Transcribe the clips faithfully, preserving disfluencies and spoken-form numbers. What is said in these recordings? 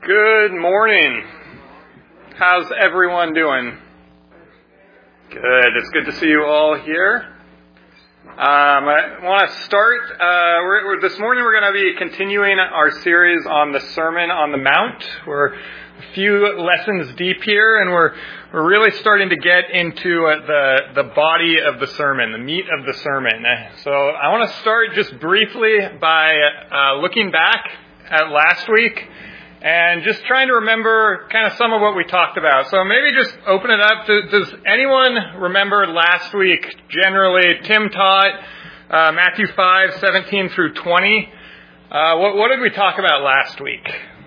Good morning. How's everyone doing? Good. It's good to see you all here. Um, I want to start. Uh, we're, we're, this morning we're going to be continuing our series on the Sermon on the Mount. We're a few lessons deep here, and we're we're really starting to get into uh, the the body of the sermon, the meat of the sermon. So I want to start just briefly by uh, looking back at last week. And just trying to remember kind of some of what we talked about. So maybe just open it up. Does anyone remember last week, generally, Tim taught uh, Matthew five, seventeen through twenty. Uh, what, what did we talk about last week?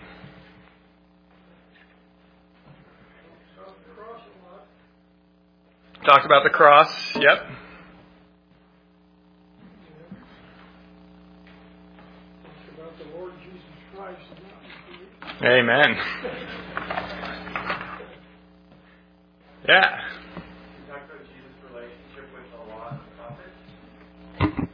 Talked about the cross. Yep. Amen. Yeah. Talk about Jesus' relationship with the law and the prophets.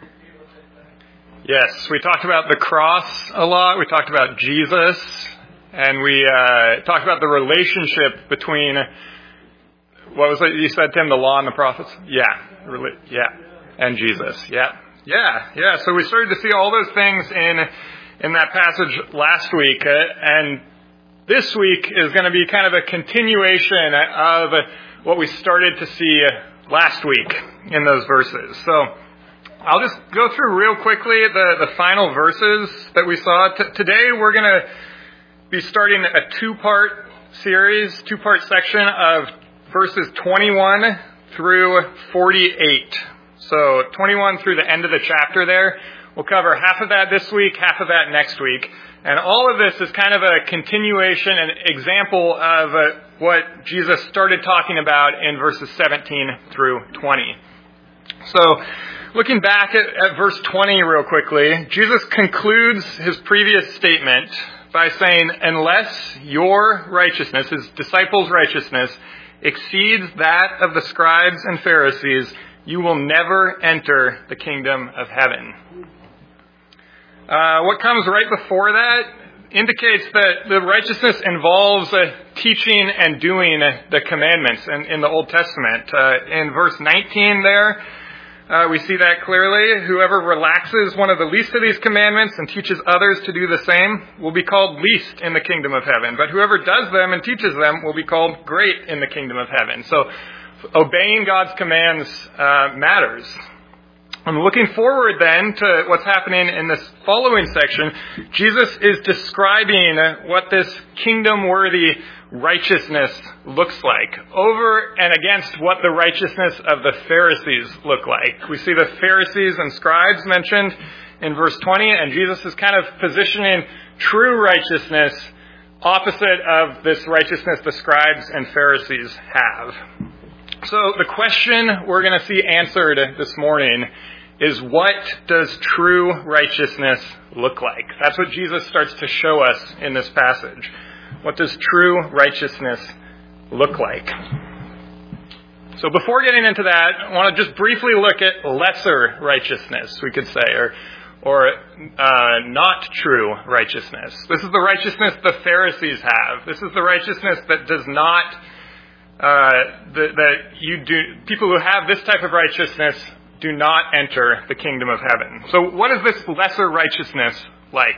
Yes, we talked about the cross a lot. We talked about Jesus, and we uh, talked about the relationship between, what was it you said, Tim, the law and the prophets? Yeah, yeah, and Jesus. Yeah, yeah, yeah. So we started to see all those things in. in that passage last week, uh, and this week is going to be kind of a continuation of what we started to see last week in those verses. So I'll just go through real quickly the, the final verses that we saw. T- today we're going to be starting a two-part series, two-part section of verses twenty-one through forty-eight. So twenty-one through the end of the chapter there. We'll cover half of that this week, half of that next week. And all of this is kind of a continuation and example of uh, what Jesus started talking about in verses seventeen through twenty. So, looking back at, at verse twenty real quickly, Jesus concludes his previous statement by saying, unless your righteousness, his disciples' righteousness, exceeds that of the scribes and Pharisees, you will never enter the kingdom of heaven. Uh, what comes right before that indicates that the righteousness involves uh, teaching and doing uh, the commandments in, in the Old Testament. Uh, in verse nineteen there, uh, we see that clearly. Whoever relaxes one of the least of these commandments and teaches others to do the same will be called least in the kingdom of heaven. But whoever does them and teaches them will be called great in the kingdom of heaven. So obeying God's commands uh, matters. I'm looking forward then to what's happening in this following section. Jesus is describing what this kingdom-worthy righteousness looks like over and against what the righteousness of the Pharisees look like. We see the Pharisees and scribes mentioned in verse twenty, and Jesus is kind of positioning true righteousness opposite of this righteousness the scribes and Pharisees have. So the question we're going to see answered this morning is, what does true righteousness look like? That's what Jesus starts to show us in this passage. What does true righteousness look like? So before getting into that, I want to just briefly look at lesser righteousness, we could say, or or uh, not true righteousness. This is the righteousness the Pharisees have. This is the righteousness that does not Uh, that, that you do, people who have this type of righteousness do not enter the kingdom of heaven. So what is this lesser righteousness like?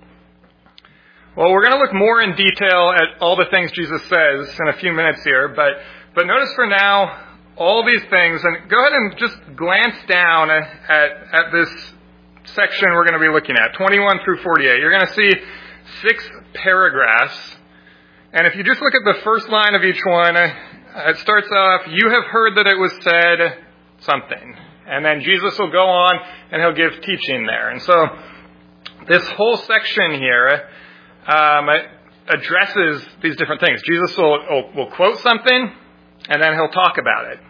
Well, we're going to look more in detail at all the things Jesus says in a few minutes here, but, but notice for now all these things, and go ahead and just glance down at, at this section we're going to be looking at, twenty-one through forty-eight. You're going to see six paragraphs. And if you just look at the first line of each one, it starts off, you have heard that it was said something. And then Jesus will go on and he'll give teaching there. And so this whole section here um, addresses these different things. Jesus will, will, will quote something and then he'll talk about it.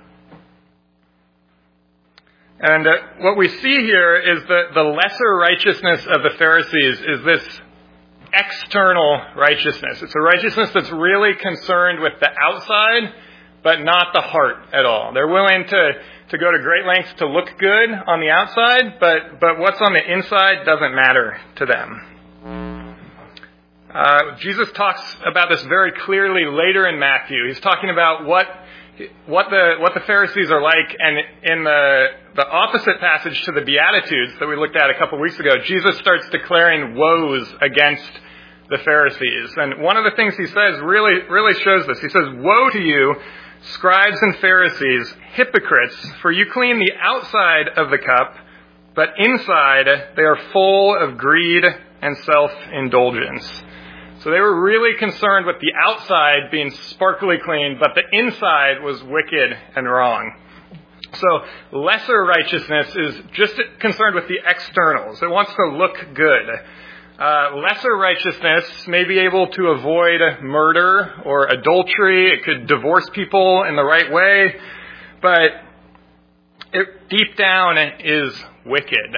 And uh, what we see here is that the lesser righteousness of the Pharisees is this external righteousness. It's a righteousness that's really concerned with the outside, but not the heart at all. They're willing to, to go to great lengths to look good on the outside, but, but what's on the inside doesn't matter to them. Uh, Jesus talks about this very clearly later in Matthew. He's talking about what what the what the Pharisees are like, and in the the opposite passage to the Beatitudes that we looked at a couple weeks ago, Jesus starts declaring woes against the Pharisees. And one of the things he says really really shows this. He says, "Woe to you, scribes and Pharisees, hypocrites, for you clean the outside of the cup, but inside they are full of greed and self-indulgence." So they were really concerned with the outside being sparkly clean, but the inside was wicked and wrong. So lesser righteousness is just concerned with the externals. It wants to look good. Uh, lesser righteousness may be able to avoid murder or adultery. It could divorce people in the right way, but it deep down is wicked.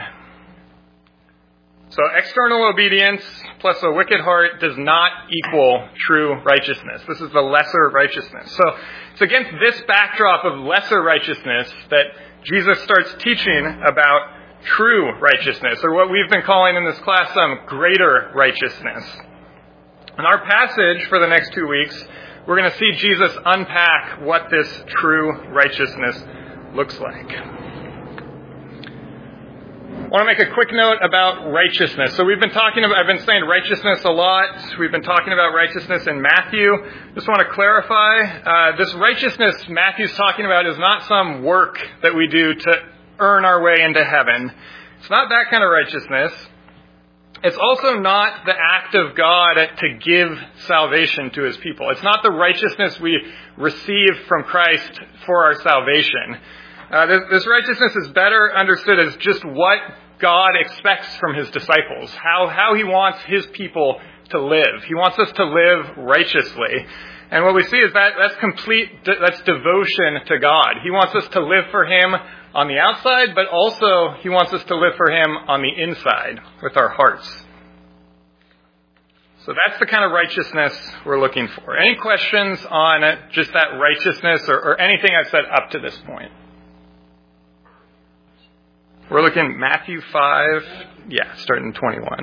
So external obedience plus a wicked heart does not equal true righteousness. This is the lesser righteousness. So it's against this backdrop of lesser righteousness that Jesus starts teaching about true righteousness, or what we've been calling in this class um, greater righteousness. In our passage for the next two weeks, we're going to see Jesus unpack what this true righteousness looks like. I want to make a quick note about righteousness. So we've been talking about, I've been saying righteousness a lot. We've been talking about righteousness in Matthew. Just want to clarify, uh, this righteousness Matthew's talking about is not some work that we do to earn our way into heaven. It's not that kind of righteousness. It's also not the act of God to give salvation to his people. It's not the righteousness we receive from Christ for our salvation. Uh, this, this righteousness is better understood as just what God expects from his disciples, how, how he wants his people to live. He wants us to live righteously. And what we see is that that's complete, that's devotion to God. He wants us to live for him on the outside, but also he wants us to live for him on the inside with our hearts. So that's the kind of righteousness we're looking for. Any questions on just that righteousness or, or anything I've said up to this point? We're looking at Matthew five, yeah, starting twenty-one.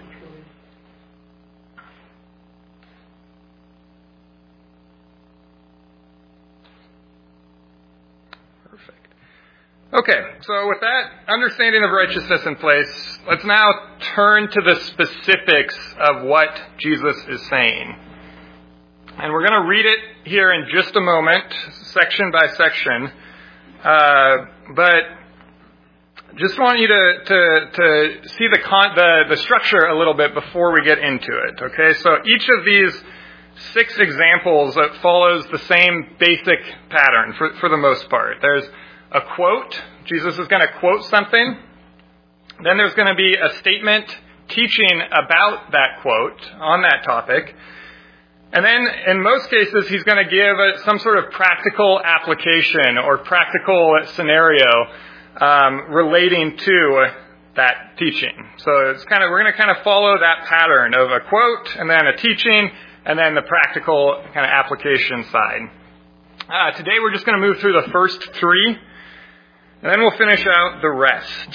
Perfect. Okay, so with that understanding of righteousness in place, let's now turn to the specifics of what Jesus is saying. And we're going to read it here in just a moment, section by section. Uh, but just want you to, to, to see the, con- the the structure a little bit before we get into it. Okay, so each of these six examples that follows the same basic pattern for, for the most part. There's a quote. Jesus is going to quote something. Then there's going to be a statement teaching about that quote on that topic. And then in most cases, he's going to give a, some sort of practical application or practical scenario Um, relating to that teaching. So it's kind of we're going to kind of follow that pattern of a quote and then a teaching and then the practical kind of application side. Uh, today we're just going to move through the first three, and then we'll finish out the rest.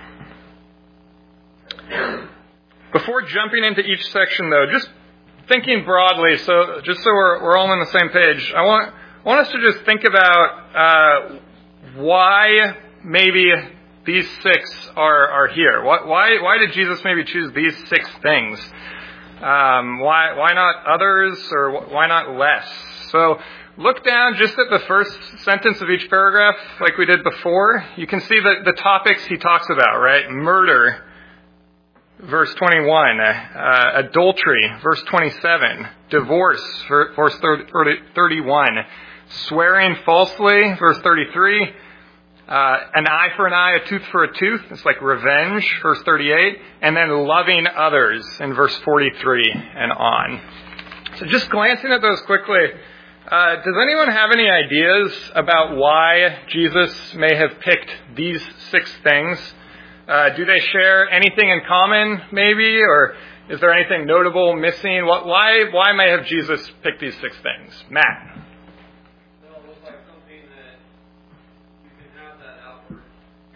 Before jumping into each section, though, just thinking broadly, so just so we're we're all on the same page, I want I want us to just think about uh, why. Maybe these six are, are here. Why why did Jesus maybe choose these six things? Um, why why not others, or why not less? So look down just at the first sentence of each paragraph, like we did before. You can see the, the topics he talks about, right? Murder, verse twenty-one. Uh, adultery, verse twenty-seven. Divorce, verse thirty-one. Swearing falsely, verse thirty-three. Uh, an eye for an eye, a tooth for a tooth. It's like revenge, verse thirty-eight. And then loving others in verse forty-three and on. So just glancing at those quickly, uh, does anyone have any ideas about why Jesus may have picked these six things? Uh, do they share anything in common, maybe? Or is there anything notable missing? What, why, why may have Jesus picked these six things? Matt?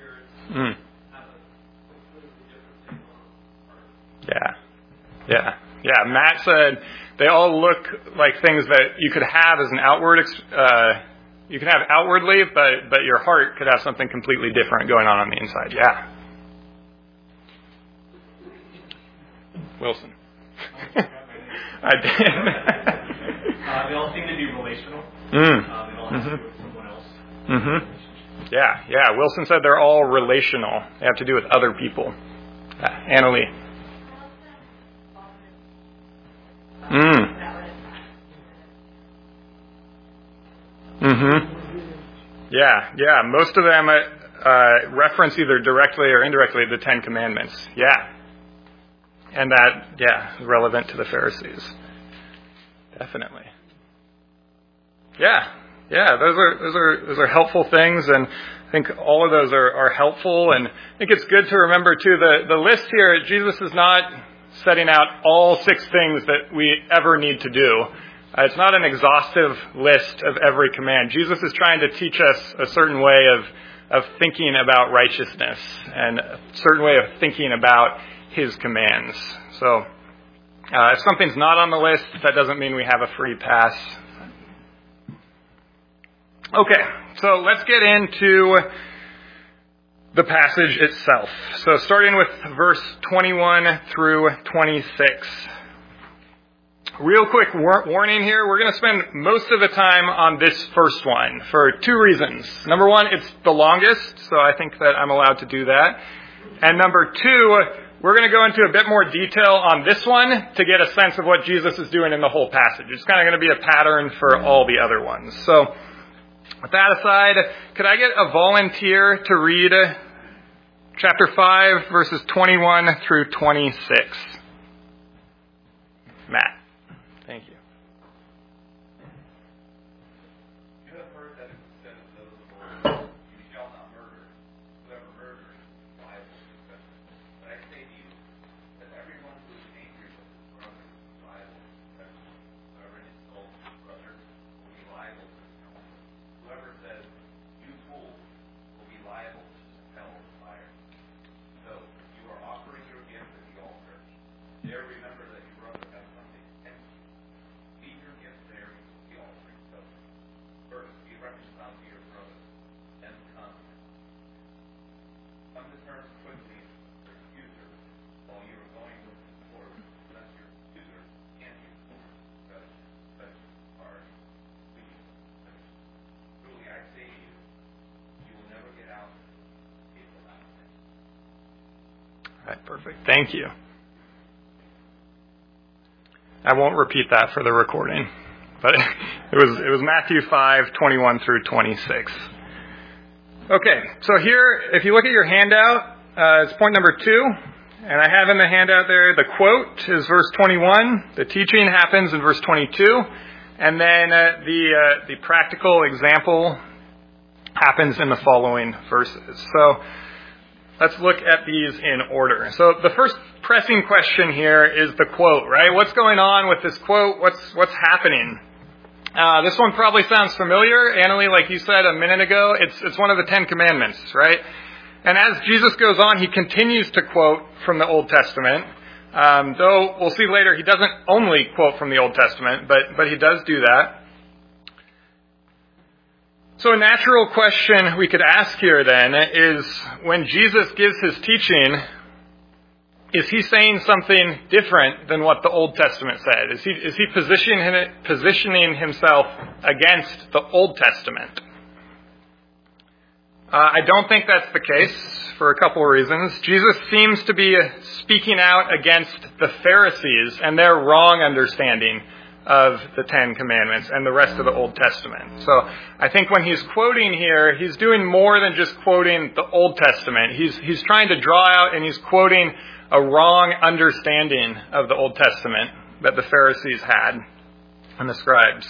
Mm. Yeah. Yeah. Yeah, Matt said they all look like things that you could have as an outward, uh, you can have outwardly, but, but your heart could have something completely different going on on the inside. Yeah. Wilson. I did. uh, they all seem to be relational. Mm. Uh, they all have Mm-hmm. to do with someone else. Mm-hmm. Yeah, yeah. Wilson said they're all relational. They have to do with other people. Uh, Annalie. Mm. Mm-hmm. Yeah, yeah. Most of them uh, reference either directly or indirectly the Ten Commandments. Yeah. And that, yeah, is relevant to the Pharisees. Definitely. Yeah, yeah. Those are those are those are helpful things, and I think all of those are, are helpful. And I think it's good to remember too the the list here. Jesus is not setting out all six things that we ever need to do. Uh, it's not an exhaustive list of every command. Jesus is trying to teach us a certain way of of thinking about righteousness and a certain way of thinking about His commands. So uh, if something's not on the list, that doesn't mean we have a free pass. Okay, so let's get into the passage itself. So starting with verse twenty-one through twenty-six. Real quick war- warning here, we're going to spend most of the time on this first one for two reasons. Number one, it's the longest, so I think that I'm allowed to do that. And number two, we're going to go into a bit more detail on this one to get a sense of what Jesus is doing in the whole passage. It's kind of going to be a pattern for all the other ones. So with that aside, could I get a volunteer to read chapter five, verses twenty-one through twenty-six? Matt. Thank you. You have heard that it was said of those of old, you shall not murder. Whoever murders is liable to confession. But I say to you that everyone who is angry with his brother is liable to confession. Whoever insults his brother will be liable to confession. Whoever says, you fool, will be liable to hell with fire. So, if you are offering your gift at the altar, there remember that your brother has something against you. Leave your gift there with the offering. So, first, be reconciled to your brother, then come. Come to terms quickly with your accuser while you are going with the court, lest your accuser and you because such are wicked. Truly, I say to you, you will never get out of the everlasting. All right, perfect. Thank you. I won't repeat that for the recording, but it was it was Matthew five, twenty-one through twenty-six. Okay, so here, if you look at your handout, uh, it's point number two, and I have in the handout there the quote is verse twenty-one. The teaching happens in verse twenty-two, and then uh, the uh, the practical example happens in the following verses. So let's look at these in order. So the first pressing question here is the quote, right? What's going on with this quote? What's what's happening? Uh, this one probably sounds familiar. Annalie, like you said a minute ago, it's it's one of the Ten Commandments, right? And as Jesus goes on, he continues to quote from the Old Testament. Um, though we'll see later, he doesn't only quote from the Old Testament, but but he does do that. So a natural question we could ask here then is, when Jesus gives his teaching, is he saying something different than what the Old Testament said? Is he is he positioning positioning himself against the Old Testament? Uh, I don't think that's the case for a couple of reasons. Jesus seems to be speaking out against the Pharisees and their wrong understanding of the Ten Commandments and the rest of the Old Testament. So I think when he's quoting here, he's doing more than just quoting the Old Testament. He's he's trying to draw out and he's quoting a wrong understanding of the Old Testament that the Pharisees had and the scribes.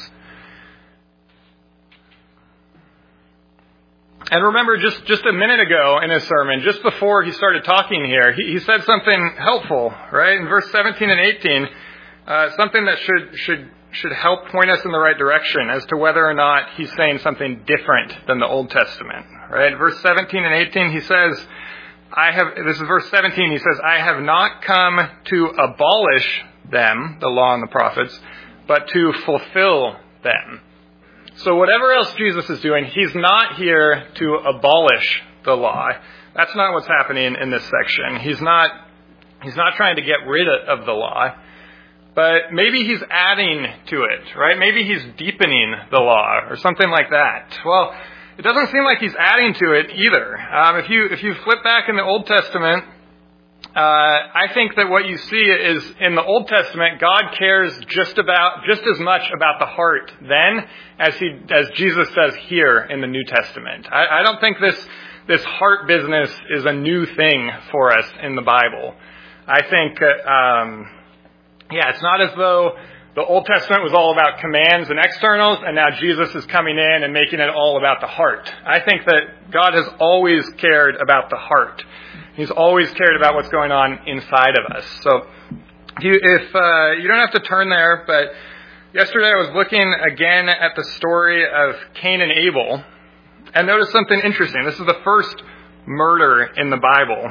And remember, just, just a minute ago in his sermon, just before he started talking here, he, he said something helpful, right? In verse seventeen and eighteen, uh, something that should should should help point us in the right direction as to whether or not he's saying something different than the Old Testament, right? Verse seventeen and eighteen, he says, I have, this is verse seventeen, he says, I have not come to abolish them, the law and the prophets, but to fulfill them. So whatever else Jesus is doing, he's not here to abolish the law. That's not what's happening in this section. He's not, he's not trying to get rid of the law, but maybe he's adding to it, right? Maybe he's deepening the law or something like that. Well, it doesn't seem like he's adding to it either. Um, if you if you flip back in the Old Testament, uh, I think that what you see is in the Old Testament, God cares just about just as much about the heart then as he as Jesus says here in the New Testament. I, I don't think this this heart business is a new thing for us in the Bible. I think, uh, um, yeah, it's not as though the Old Testament was all about commands and externals, and now Jesus is coming in and making it all about the heart. I think that God has always cared about the heart. He's always cared about what's going on inside of us. So if you, if, uh, you don't have to turn there, but yesterday I was looking again at the story of Cain and Abel, and noticed something interesting. This is the first murder in the Bible.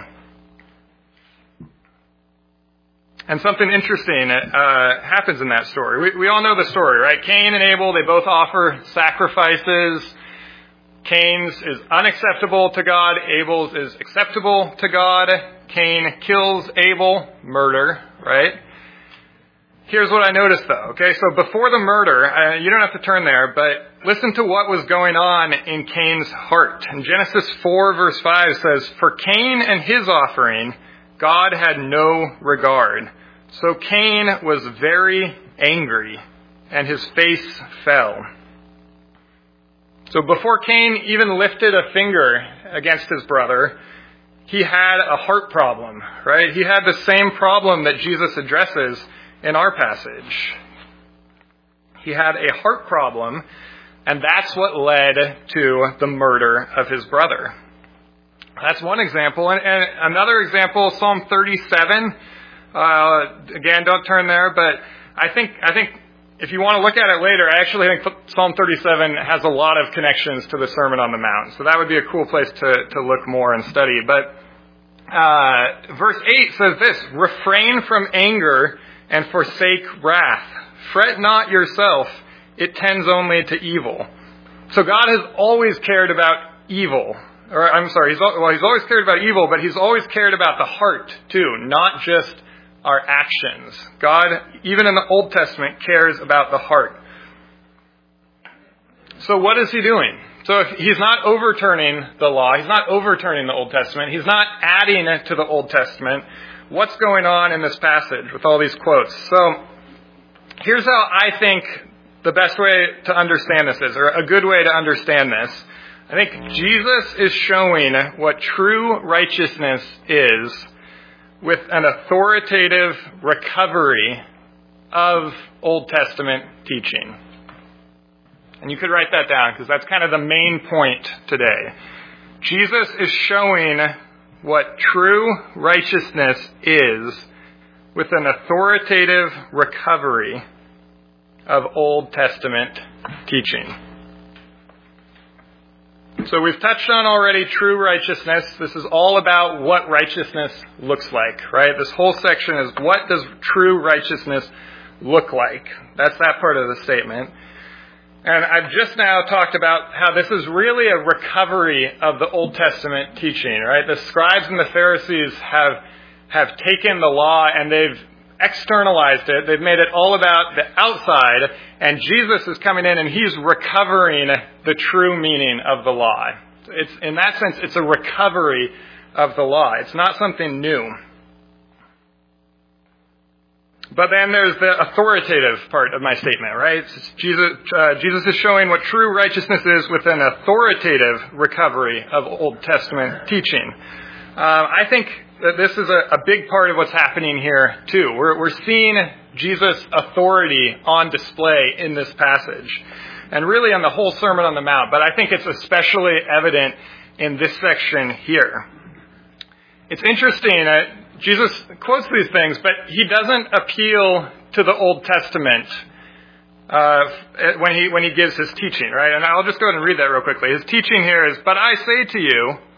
And something interesting uh, happens in that story. We, we all know the story, right? Cain and Abel, they both offer sacrifices. Cain's is unacceptable to God. Abel's is acceptable to God. Cain kills Abel, murder, right? Here's what I noticed, though, okay? So before the murder, uh, you don't have to turn there, but listen to what was going on in Cain's heart. In Genesis four, verse five says, "For Cain and his offering, God had no regard. So Cain was very angry, and his face fell." So before Cain even lifted a finger against his brother, he had a heart problem, right? He had the same problem that Jesus addresses in our passage. He had a heart problem, and that's what led to the murder of his brother. That's one example. And, and another example, Psalm thirty-seven. Uh, again, don't turn there, but I think I think if you want to look at it later, I actually think Psalm thirty-seven has a lot of connections to the Sermon on the Mount. So that would be a cool place to, to look more and study. But uh, verse eight says this: "Refrain from anger and forsake wrath. Fret not yourself, it tends only to evil." So God has always cared about evil. Or I'm sorry, he's, well, he's always cared about evil, but he's always cared about the heart too, not just our actions. God, even in the Old Testament, cares about the heart. So what is he doing? So if he's not overturning the law, he's not overturning the Old Testament, he's not adding to the Old Testament. What's going on in this passage with all these quotes? So here's how I think the best way to understand this is, or a good way to understand this. I think Jesus is showing what true righteousness is with an authoritative recovery of Old Testament teaching. And you could write that down because that's kind of the main point today. Jesus is showing what true righteousness is with an authoritative recovery of Old Testament teaching. So we've touched on already true righteousness. This is all about what righteousness looks like, right? This whole section is what does true righteousness look like? That's that part of the statement. And I've just now talked about how this is really a recovery of the Old Testament teaching, right? The scribes and the Pharisees have have taken the law and they've externalized it. They've made it all about the outside, and Jesus is coming in and he's recovering the true meaning of the law. It's, in that sense, it's a recovery of the law. It's not something new. But then there's the authoritative part of my statement, right? Jesus, uh, Jesus is showing what true righteousness is with an authoritative recovery of Old Testament teaching. Uh, I think that this is a, a big part of what's happening here, too. We're, we're seeing Jesus' authority on display in this passage, and really on the whole Sermon on the Mount, but I think it's especially evident in this section here. It's interesting that Jesus quotes these things, but he doesn't appeal to the Old Testament uh, when he when he gives his teaching, right? And I'll just go ahead and read that real quickly. His teaching here is, "But I say to you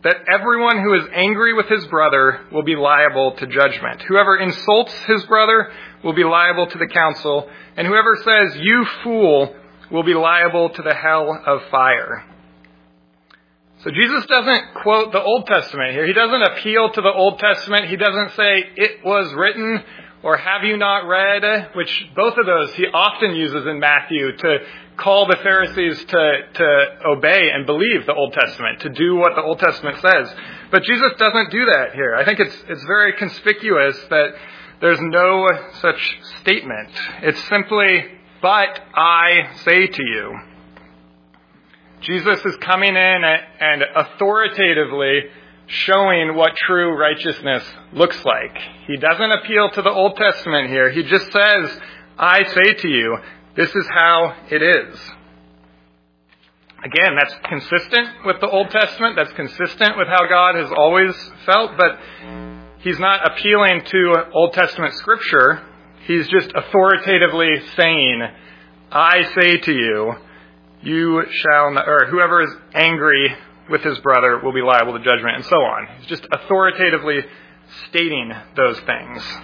that everyone who is angry with his brother will be liable to judgment. Whoever insults his brother will be liable to the council, and whoever says, "You fool," will be liable to the hell of fire. So Jesus doesn't quote the Old Testament here. He doesn't appeal to the Old Testament. He doesn't say, "It was written," or "Have you not read?" which both of those he often uses in Matthew to call the Pharisees to, to obey and believe the Old Testament, to do what the Old Testament says. But Jesus doesn't do that here. I think it's it's very conspicuous that there's no such statement. It's simply, "But I say to you." Jesus is coming in and authoritatively showing what true righteousness looks like. He doesn't appeal to the Old Testament here. He just says, "I say to you, this is how it is." Again, that's consistent with the Old Testament. That's consistent with how God has always felt. But he's not appealing to Old Testament scripture. He's just authoritatively saying, "I say to you, you shall not," or "whoever is angry with his brother will be liable to judgment," and so on. He's just authoritatively stating those things.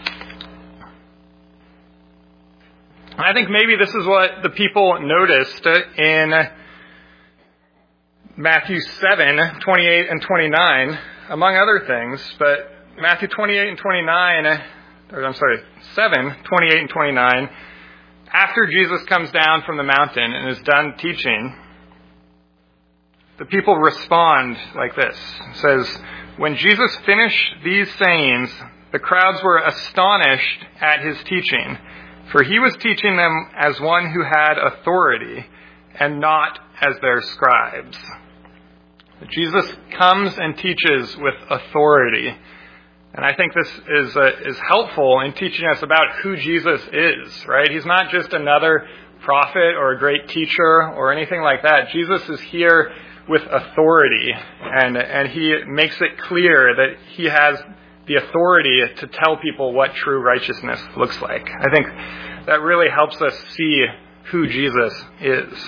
I think maybe this is what the people noticed in Matthew seven, twenty-eight and twenty-nine, among other things. But Matthew twenty-eight and twenty-nine, or I'm sorry, seven, twenty-eight and twenty-nine, after Jesus comes down from the mountain and is done teaching, the people respond like this. It says, "When Jesus finished these sayings, the crowds were astonished at his teaching, for he was teaching them as one who had authority and not as their scribes." Jesus comes and teaches with authority. And I think this is uh, is helpful in teaching us about who Jesus is, right? He's not just another prophet or a great teacher or anything like that. Jesus is here with authority, and and he makes it clear that he has the authority to tell people what true righteousness looks like. I think that really helps us see who Jesus is.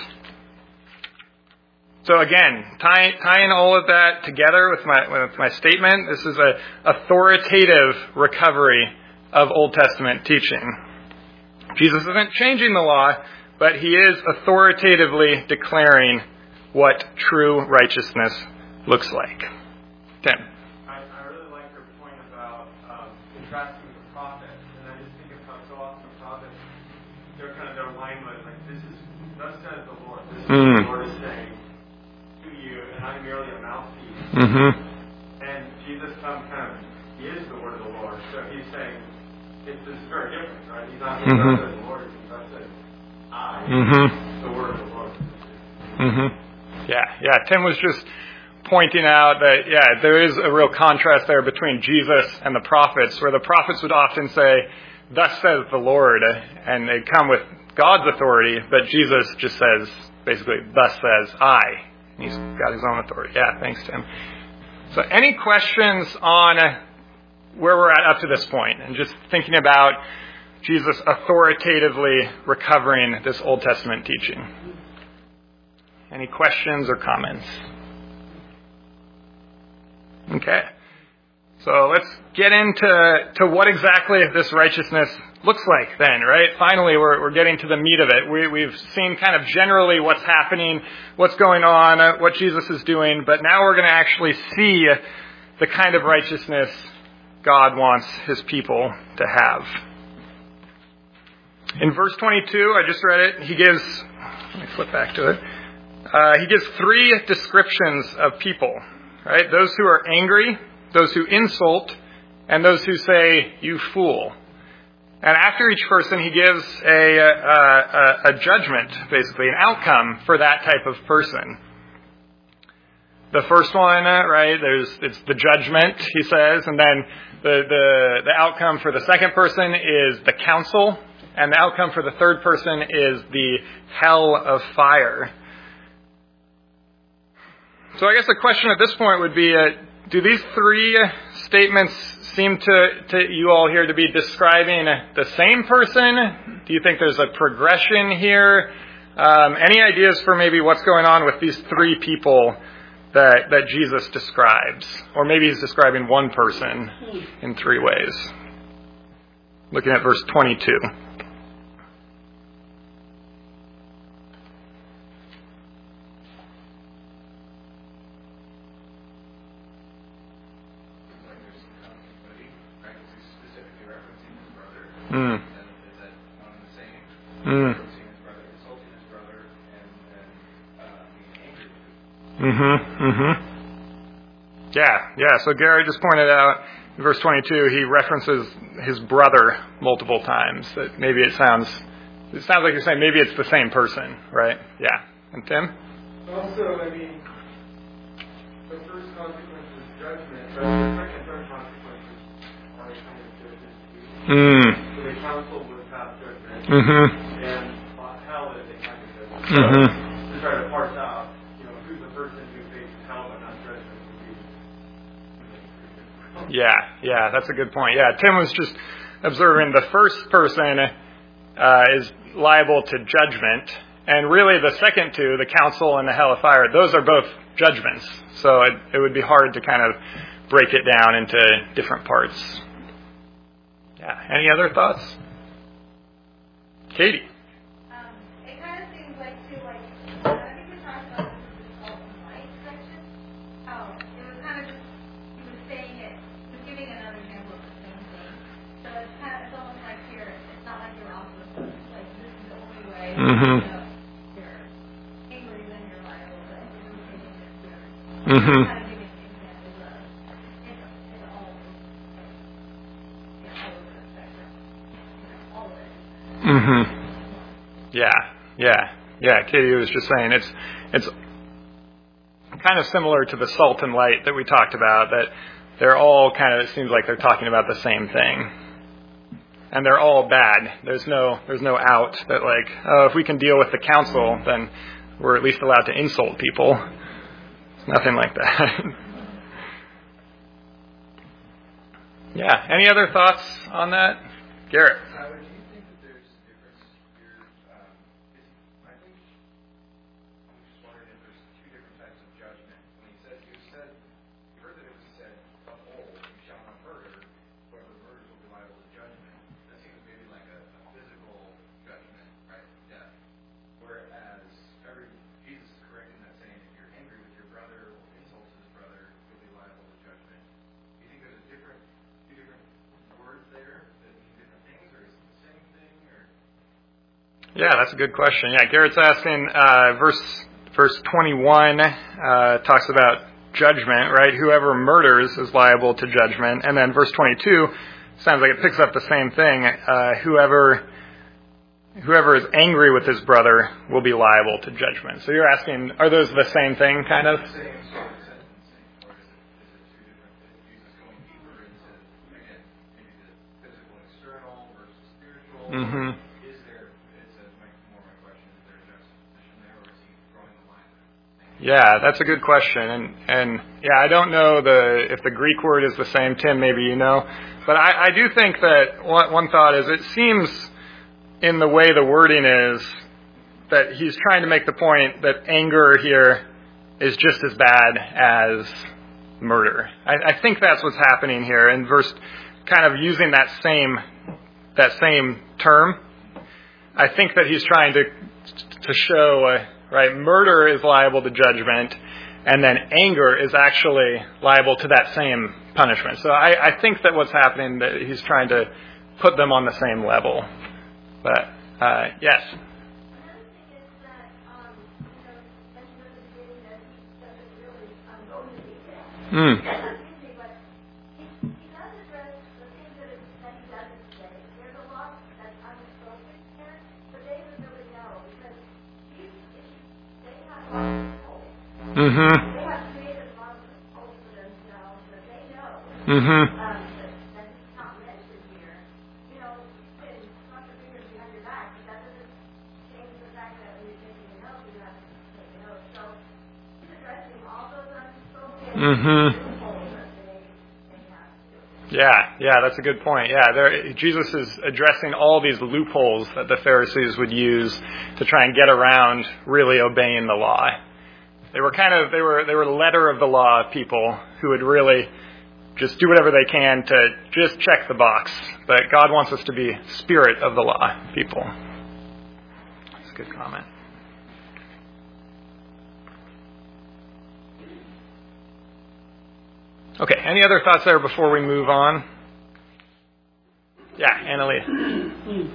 So again, tying, tying all of that together with my with my statement, this is an authoritative recovery of Old Testament teaching. Jesus isn't changing the law, but he is authoritatively declaring what true righteousness looks like. Tim. I, I really like your point about um, contrasting with the prophets, and I just think of how so often the prophets, they're kind of their line was like, "This is, thus says the Lord. This is Mm. what the Lord is saying to you, and I'm merely a mouthpiece." Mm-hmm. And Jesus comes kind of, he is the word of the Lord, so he's saying, it, this is very different, right? He's not saying, Mm-hmm. "Thus says the Lord," he's thus says, "I, Mm-hmm. the word of the Lord." Mm-hmm. Yeah, yeah. Tim was just pointing out that, yeah, there is a real contrast there between Jesus and the prophets, where the prophets would often say, "Thus says the Lord," and they come with God's authority, but Jesus just says, basically, "Thus says I." And he's got his own authority. Yeah, thanks, Tim. So any questions on where we're at up to this point, and just thinking about Jesus authoritatively recovering this Old Testament teaching? Any questions or comments? Okay. So let's get into to what exactly this righteousness looks like then, right? Finally, we're we're getting to the meat of it. We, we've seen kind of generally what's happening, what's going on, uh, what Jesus is doing, but now we're going to actually see the kind of righteousness God wants his people to have. In verse twenty-two, I just read it, he gives, let me flip back to it. Uh, he gives three descriptions of people, right? Those who are angry, those who insult, and those who say, "You fool." And after each person, he gives a, a, a judgment, basically, an outcome for that type of person. The first one, uh, right, there's it's the judgment, he says, and then the, the, the outcome for the second person is the council, and the outcome for the third person is the hell of fire. So I guess the question at this point would be, uh, do these three statements seem to, to you all here to be describing the same person? Do you think there's a progression here? Um, any ideas for maybe what's going on with these three people that, that Jesus describes. Or maybe he's describing one person in three ways. Looking at verse twenty-two. Mm. Mm. Mm-hmm. Mm-hmm. Yeah, yeah. So Gary just pointed out in verse twenty-two, he references his brother multiple times. That maybe it sounds, it sounds like you're saying maybe it's the same person, right? Yeah. And Tim? Also, I mean, the first consequence is judgment, but the second and third consequences are kind of judgment too. Mm. So the council would pass judgment, Mm-hmm. and hell is a kind of judgment. Mm-hmm. So to try to parse out, you know, who's the person who faces hell but not judgment would be. Yeah, yeah, that's a good point. Yeah, Tim was just observing the first person uh, is liable to judgment, and really the second two, the council and the hell of fire, those are both judgments. So it, it would be hard to kind of break it down into different parts. Yeah, any other thoughts? Katie? Um, it kind of seems like, too, like, I think we talked about this in the salt and light section. Oh, it was kind of just, he was saying it, he was giving another example of the same thing. So it's kind of, it's almost like here, it's not like you're off with this, like, this is the only way, Mm-hmm. you know, you're angry, then you're liable, but if you're taking it here. Mm-hmm. Kind of giving examples of, it's, it's all, yeah, all over the spectrum, you know, all of it. Mm-hmm. Yeah, yeah, yeah. Katie was just saying it's it's kind of similar to the salt and light that we talked about. That they're all kind of, it seems like they're talking about the same thing, and they're all bad. There's no there's no out that like, oh, if we can deal with the council, then we're at least allowed to insult people. It's nothing like that. Yeah. Any other thoughts on that, Garrett? Yeah, that's a good question. Yeah, Garrett's asking, uh, verse verse twenty-one uh, talks about judgment, right? Whoever murders is liable to judgment. And then verse twenty-two sounds like it picks up the same thing. Uh, whoever whoever is angry with his brother will be liable to judgment. So you're asking, are those the same thing, kind of? Mm-hmm. Yeah, that's a good question, and and yeah, I don't know the if the Greek word is the same. Tim, maybe you know, but I, I do think that one, one thought is it seems in the way the wording is that he's trying to make the point that anger here is just as bad as murder. I, I think that's what's happening here in verse, kind of using that same that same term. I think that he's trying to to show. Uh, Right, murder is liable to judgment, and then anger is actually liable to that same punishment. So I, I think that what's happening, that he's trying to put them on the same level. But uh, yes. Another thing is that, um, you know, mentioned at the beginning that he doesn't really um, go into detail. Mm. That's confusing, but he, he does address the things that, it, that he doesn't say. There's a lot that's unspoken here, but they would really know, because these issues, they have a lot of control. Mm-hmm. They have created a lot of control for themselves that they know. Mm-hmm. Um, that, that is not mentioned here. You know, you can cross your fingers behind your back, but that doesn't change the fact that when you're taking a note, you have to take a note. So he's addressing all those unspoken Mm-hmm. loopholes that they, they have to. Yeah, yeah, that's a good point. Yeah, there, Jesus is addressing all these loopholes that the Pharisees would use to try and get around really obeying the law. They were kind of, they were, they were letter of the law people who would really just do whatever they can to just check the box. But God wants us to be spirit of the law people. That's a good comment. Okay, any other thoughts there before we move on? Yeah, Annalie.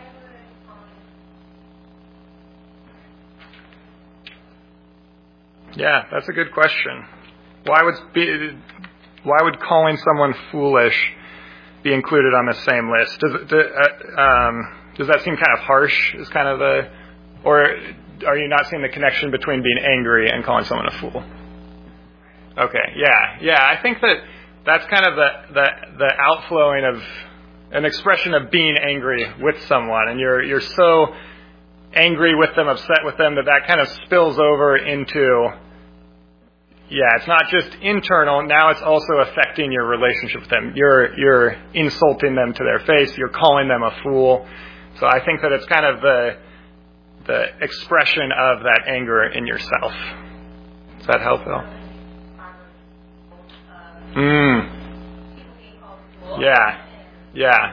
Yeah, that's a good question. Why would be, why would calling someone foolish be included on the same list? Does it, do, uh, um, does that seem kind of harsh? Is kind of the, or are you not seeing the connection between being angry and calling someone a fool? Okay, yeah, yeah. I think that that's kind of the the, the outflowing of an expression of being angry with someone, and you're you're so angry with them, upset with them, that that kind of spills over into, yeah, it's not just internal, now it's also affecting your relationship with them. You're you're insulting them to their face, you're calling them a fool. So I think that it's kind of the the expression of that anger in yourself. Does that help, Bill? Mm. Yeah. Yeah.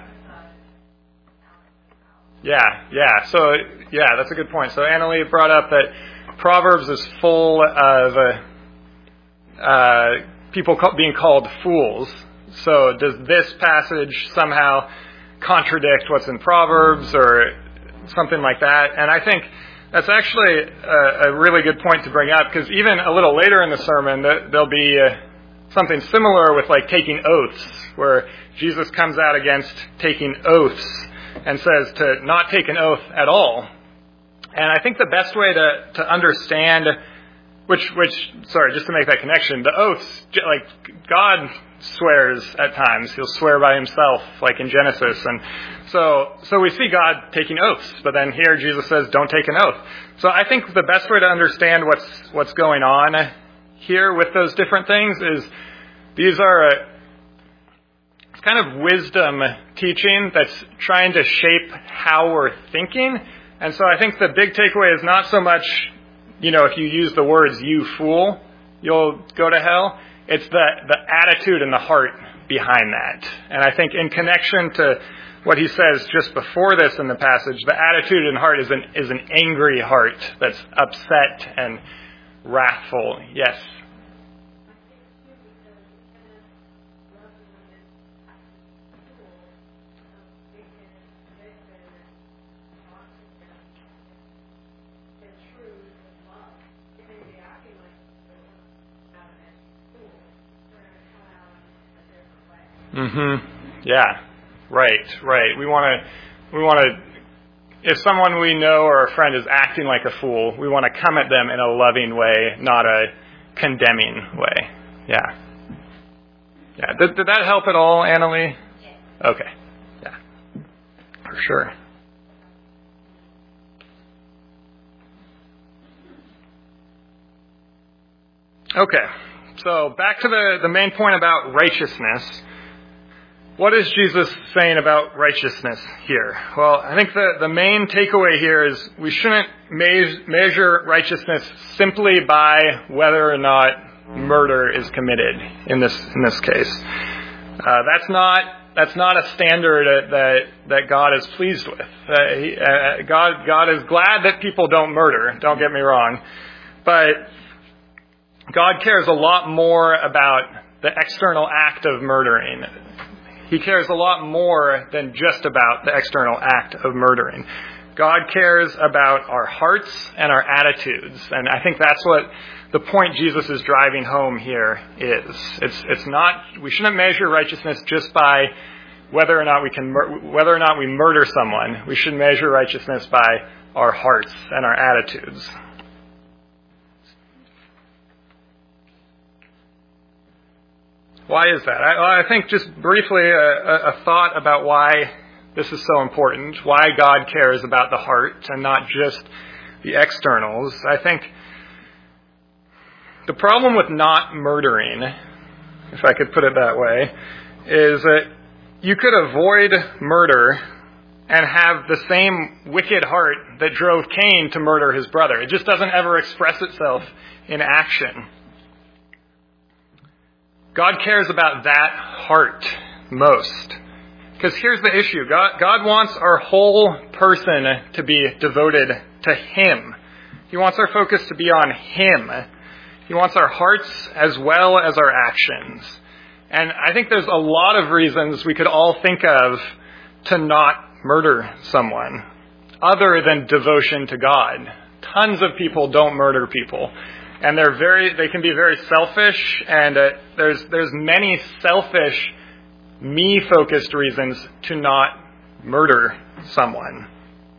Yeah, yeah. So, yeah, that's a good point. So Annalie brought up that Proverbs is full of uh, uh, people call, being called fools. So does this passage somehow contradict what's in Proverbs or something like that? And I think that's actually a, a really good point to bring up, because even a little later in the sermon, there'll be uh, something similar with like taking oaths, where Jesus comes out against taking oaths and says to not take an oath at all. And I think the best way to, to understand, which, which, sorry, just to make that connection, the oaths, like God swears at times. He'll swear by himself, like in Genesis. And so, so we see God taking oaths, but then here Jesus says, don't take an oath. So I think the best way to understand what's, what's going on here with those different things is these are a, it's kind of wisdom teaching that's trying to shape how we're thinking. And so I think the big takeaway is not so much, you know, if you use the words, you fool, you'll go to hell. It's the, the attitude and the heart behind that. And I think in connection to what he says just before this in the passage, the attitude and heart is an, is an angry heart that's upset and wrathful. Yes. Mm-hmm. Yeah. Right. Right. We want to. We want to. If someone we know or a friend is acting like a fool, we want to come at them in a loving way, not a condemning way. Yeah. Yeah. Did, did that help at all, Annalie? Yeah. Okay. Yeah. For sure. Okay. So back to the, the main point about righteousness. What is Jesus saying about righteousness here? Well, I think the, the main takeaway here is we shouldn't me- measure righteousness simply by whether or not murder is committed in this in this case. Uh, that's not that's not a standard that that God is pleased with. Uh, he, uh, God God is glad that people don't murder. Don't get me wrong, but God cares a lot more about the external act of murdering. He cares a lot more than just about the external act of murdering. God cares about our hearts and our attitudes. And I think that's what the point Jesus is driving home here is. It's it's not, we shouldn't measure righteousness just by whether or not we can, whether or not we murder someone. We should measure righteousness by our hearts and our attitudes. Why is that? I, I think just briefly a, a thought about why this is so important, why God cares about the heart and not just the externals. I think the problem with not murdering, if I could put it that way, is that you could avoid murder and have the same wicked heart that drove Cain to murder his brother. It just doesn't ever express itself in action. God cares about that heart most. Because here's the issue. God, God wants our whole person to be devoted to Him. He wants our focus to be on Him. He wants our hearts as well as our actions. And I think there's a lot of reasons we could all think of to not murder someone other than devotion to God. Tons of people don't murder people. And they're very, they can be very selfish, and uh, there's there's many selfish, me-focused reasons to not murder someone.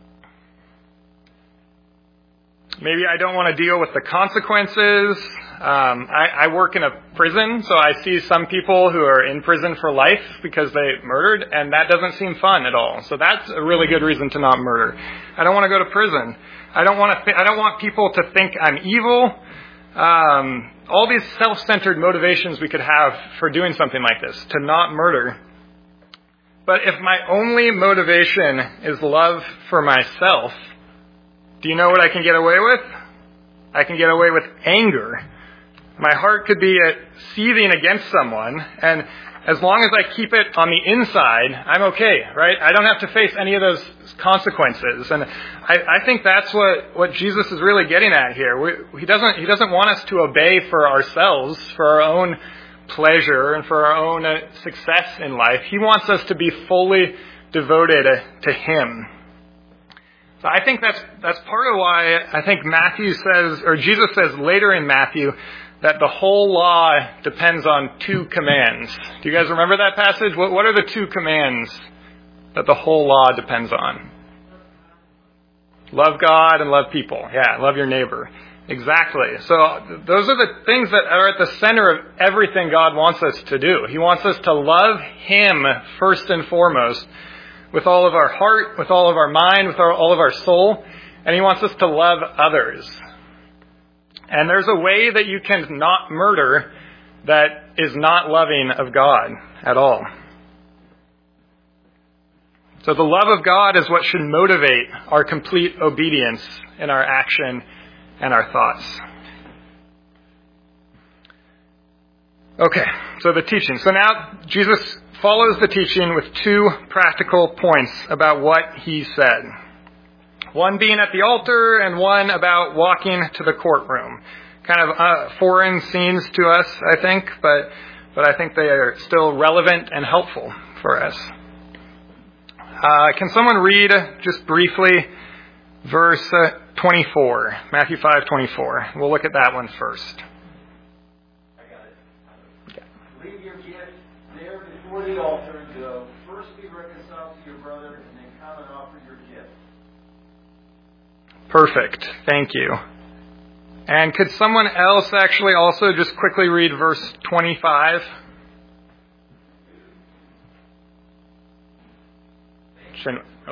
Maybe I don't want to deal with the consequences. Um, I, I work in a prison, so I see some people who are in prison for life because they murdered, and that doesn't seem fun at all. So that's a really good reason to not murder. I don't want to go to prison. I don't want to. Th- I don't want people to think I'm evil. Um, all these self-centered motivations we could have for doing something like this, to not murder. But if my only motivation is love for myself, do you know what I can get away with? I can get away with anger. My heart could be uh, seething against someone, and as long as I keep it on the inside, I'm okay, right? I don't have to face any of those consequences. And I, I think that's what, what Jesus is really getting at here. We, he doesn't he doesn't want us to obey for ourselves, for our own pleasure and for our own uh, success in life. He wants us to be fully devoted uh, to Him. So I think that's that's part of why I think Matthew says, or Jesus says later in Matthew, that the whole law depends on two commands. Do you guys remember that passage? What, what are the two commands that the whole law depends on? Love God and love people. Yeah, love your neighbor. Exactly. So those are the things that are at the center of everything God wants us to do. He wants us to love Him first and foremost, with all of our heart, with all of our mind, with our, all of our soul. And He wants us to love others. And there's a way that you can not murder that is not loving of God at all. So the love of God is what should motivate our complete obedience in our action and our thoughts. Okay, so the teaching. So now Jesus follows the teaching with two practical points about what He said. One being at the altar and one about walking to the courtroom. Kind of uh, foreign scenes to us, I think, but but I think they are still relevant and helpful for us. Uh, can someone read just briefly verse uh, twenty-four, Matthew five twenty-four? We'll look at that one first. I got it. Okay. Leave your gift there before the altar and go. First be reconciled to your brother and then come and offer your gift. Perfect. Thank you. And could someone else actually also just quickly read verse twenty-five? Should, oh.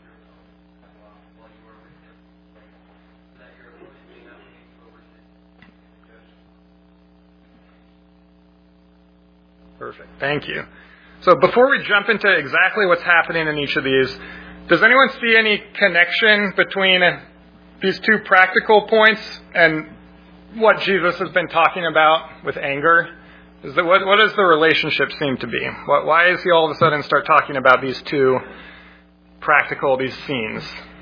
Perfect. Thank you. So before we jump into exactly what's happening in each of these, does anyone see any connection between these two practical points and what Jesus has been talking about with anger? Is that what, what does the relationship seem to be? What, why does he all of a sudden start talking about these two practical, these scenes?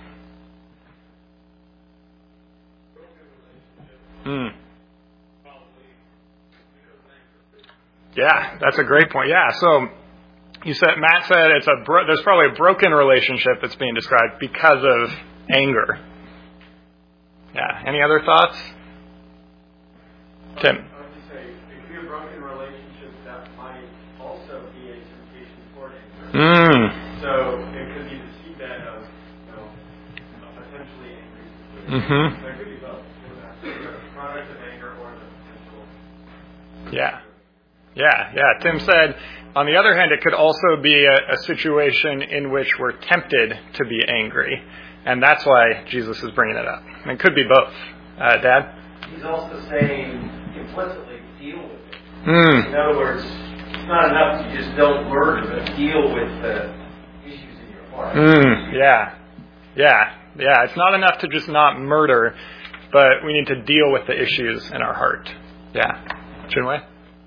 Hmm. Yeah, that's a great point. Yeah, so you said Matt said it's a bro- there's probably a broken relationship that's being described because of anger. Yeah. Any other thoughts? Tim. I would just say it could be a broken relationship that might also be a temptation toward anger. Mm. So it could be the seedbed of, you know, a potentially angry situation. Mm-hmm. So it could be both. The product of anger or the potential. Yeah. Yeah, yeah. Tim said, on the other hand, it could also be a, a situation in which we're tempted to be angry. And that's why Jesus is bringing it up. And it could be both. Uh, Dad? He's also saying implicitly deal with it. Mm. In other words, it's not enough to just don't murder, but deal with the issues in your part. Mm, yeah. Yeah. Yeah. It's not enough to just not murder, but we need to deal with the issues in our heart. Yeah. Chinwei?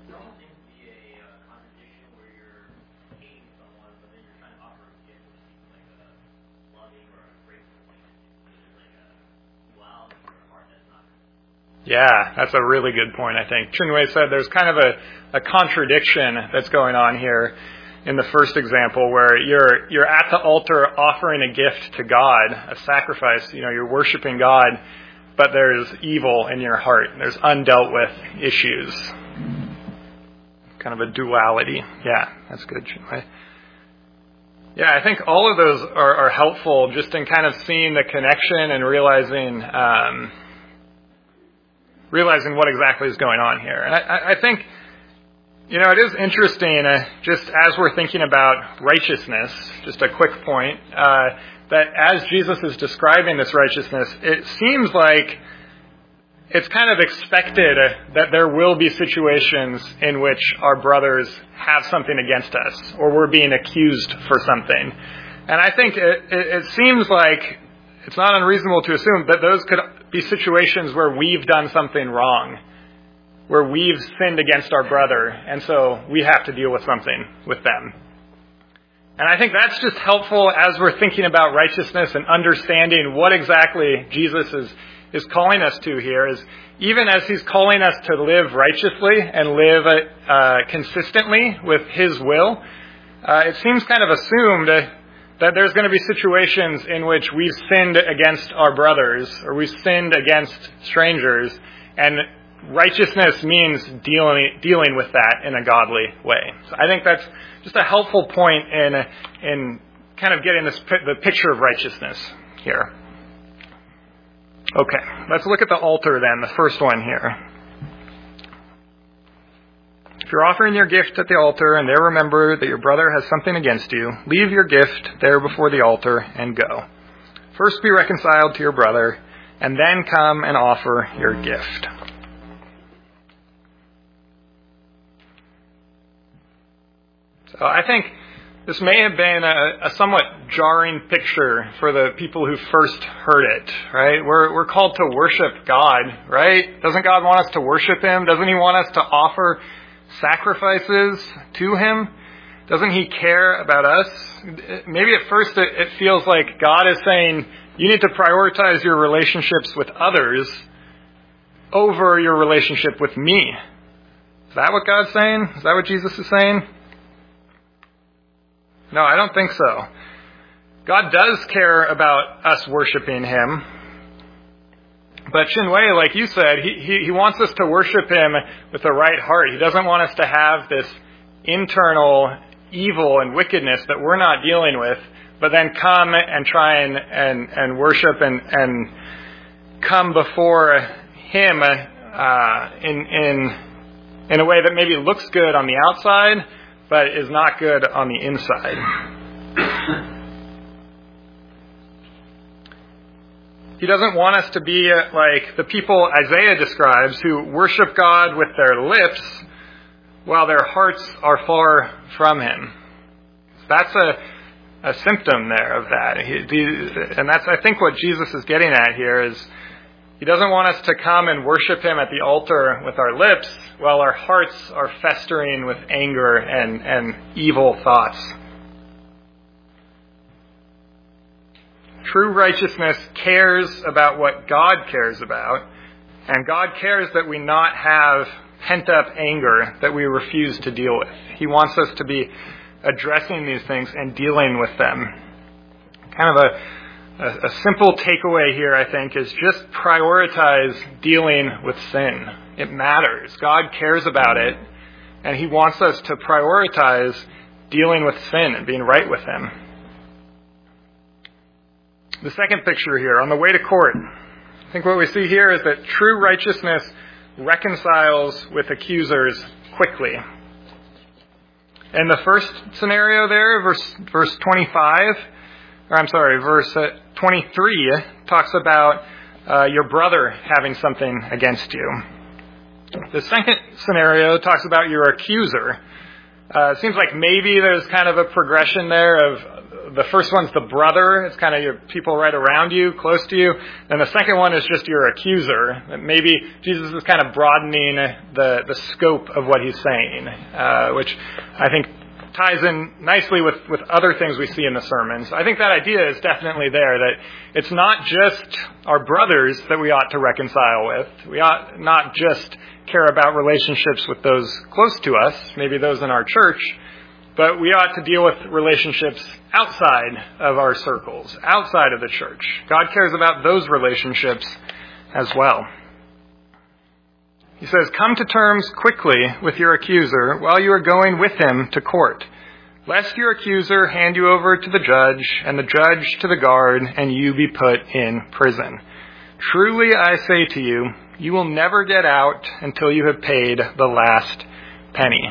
Yeah, that's a really good point, I think. Chinwei said there's kind of a, a contradiction that's going on here in the first example where you're you're at the altar offering a gift to God, a sacrifice, you know, you're worshiping God, but there's evil in your heart. There's undealt with issues. Kind of a duality. Yeah, that's good, Chinwei. Yeah, I think all of those are, are helpful just in kind of seeing the connection and realizing... Um, realizing what exactly is going on here. And I, I think, you know, it is interesting, uh, just as we're thinking about righteousness, just a quick point, uh, that as Jesus is describing this righteousness, it seems like it's kind of expected uh, that there will be situations in which our brothers have something against us, or we're being accused for something. And I think it, it, it seems like it's not unreasonable to assume that those could be situations where we've done something wrong, where we've sinned against our brother, and so we have to deal with something with them. And I think that's just helpful as we're thinking about righteousness and understanding what exactly Jesus is, is calling us to here, is even as he's calling us to live righteously and live uh, consistently with his will, uh, it seems kind of assumed uh, that there's going to be situations in which we've sinned against our brothers or we've sinned against strangers, and righteousness means dealing dealing with that in a godly way. So I think that's just a helpful point in in kind of getting this the picture of righteousness here. Okay, let's look at the altar then, the first one here. If you're offering your gift at the altar and there remember that your brother has something against you, leave your gift there before the altar and go. First be reconciled to your brother, and then come and offer your gift. So I think this may have been a, a somewhat jarring picture for the people who first heard it, right? We're, we're called to worship God, right? Doesn't God want us to worship him? Doesn't he want us to offer sacrifices to him? Doesn't he care about us? Maybe at first it, it feels like God is saying you need to prioritize your relationships with others over your relationship with me. Is that what God's saying? Is that what Jesus is saying? No, I don't think so. God does care about us worshiping him. But Chinwei, like you said, he, he, he wants us to worship him with the right heart. He doesn't want us to have this internal evil and wickedness that we're not dealing with, but then come and try and, and, and worship and, and come before him uh, in, in, in a way that maybe looks good on the outside, but is not good on the inside. He doesn't want us to be like the people Isaiah describes who worship God with their lips while their hearts are far from him. That's a, a symptom there of that. He, and that's, I think, what Jesus is getting at here is he doesn't want us to come and worship him at the altar with our lips while our hearts are festering with anger and, and evil thoughts. True righteousness cares about what God cares about, and God cares that we not have pent-up anger that we refuse to deal with. He wants us to be addressing these things and dealing with them. Kind of a, a, a simple takeaway here, I think, is just prioritize dealing with sin. It matters. God cares about it, and he wants us to prioritize dealing with sin and being right with him. The second picture here, on the way to court, I think what we see here is that true righteousness reconciles with accusers quickly. In the first scenario there, verse verse twenty-five, or I'm sorry, verse uh, twenty-three, talks about uh, your brother having something against you. The second scenario talks about your accuser. Uh, it seems like maybe there's kind of a progression there of the first one's the brother. It's kind of your people right around you, close to you. And the second one is just your accuser. Maybe Jesus is kind of broadening the, the scope of what he's saying, uh, which I think ties in nicely with, with other things we see in the sermons. I think that idea is definitely there, that it's not just our brothers that we ought to reconcile with. We ought not just care about relationships with those close to us, maybe those in our church, but we ought to deal with relationships outside of our circles, outside of the church. God cares about those relationships as well. He says, come to terms quickly with your accuser while you are going with him to court, lest your accuser hand you over to the judge, and the judge to the guard, and you be put in prison. Truly I say to you, you will never get out until you have paid the last penny.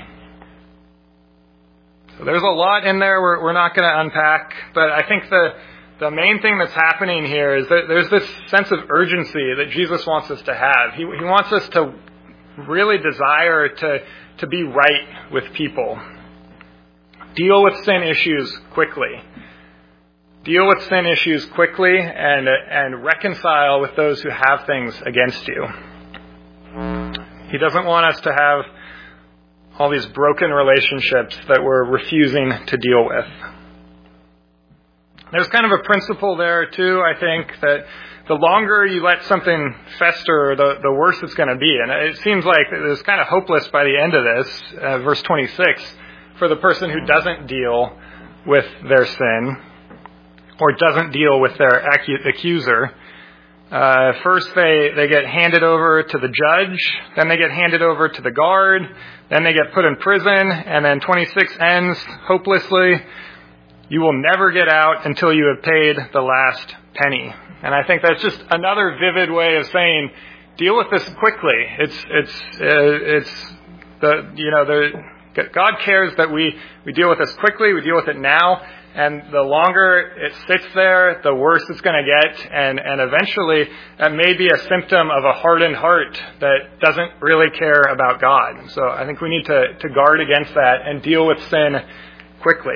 So there's a lot in there we're, we're not going to unpack, but I think the The main thing that's happening here is that there's this sense of urgency that Jesus wants us to have. He, he wants us to really desire to, to be right with people. Deal with sin issues quickly. Deal with sin issues quickly and, and reconcile with those who have things against you. He doesn't want us to have all these broken relationships that we're refusing to deal with. There's kind of a principle there, too, I think, that the longer you let something fester, the, the worse it's going to be. And it seems like it's kind of hopeless by the end of this, uh, verse twenty-six, for the person who doesn't deal with their sin or doesn't deal with their acu- accuser. Uh, first, they, they get handed over to the judge, then they get handed over to the guard, then they get put in prison, and then twenty-six ends hopelessly. You will never get out until you have paid the last penny. And I think that's just another vivid way of saying, deal with this quickly. It's, it's, uh, it's the, you know, the, God cares that we, we deal with this quickly, we deal with it now, and the longer it sits there, the worse it's going to get, and, and eventually that may be a symptom of a hardened heart that doesn't really care about God. So I think we need to, to guard against that and deal with sin quickly.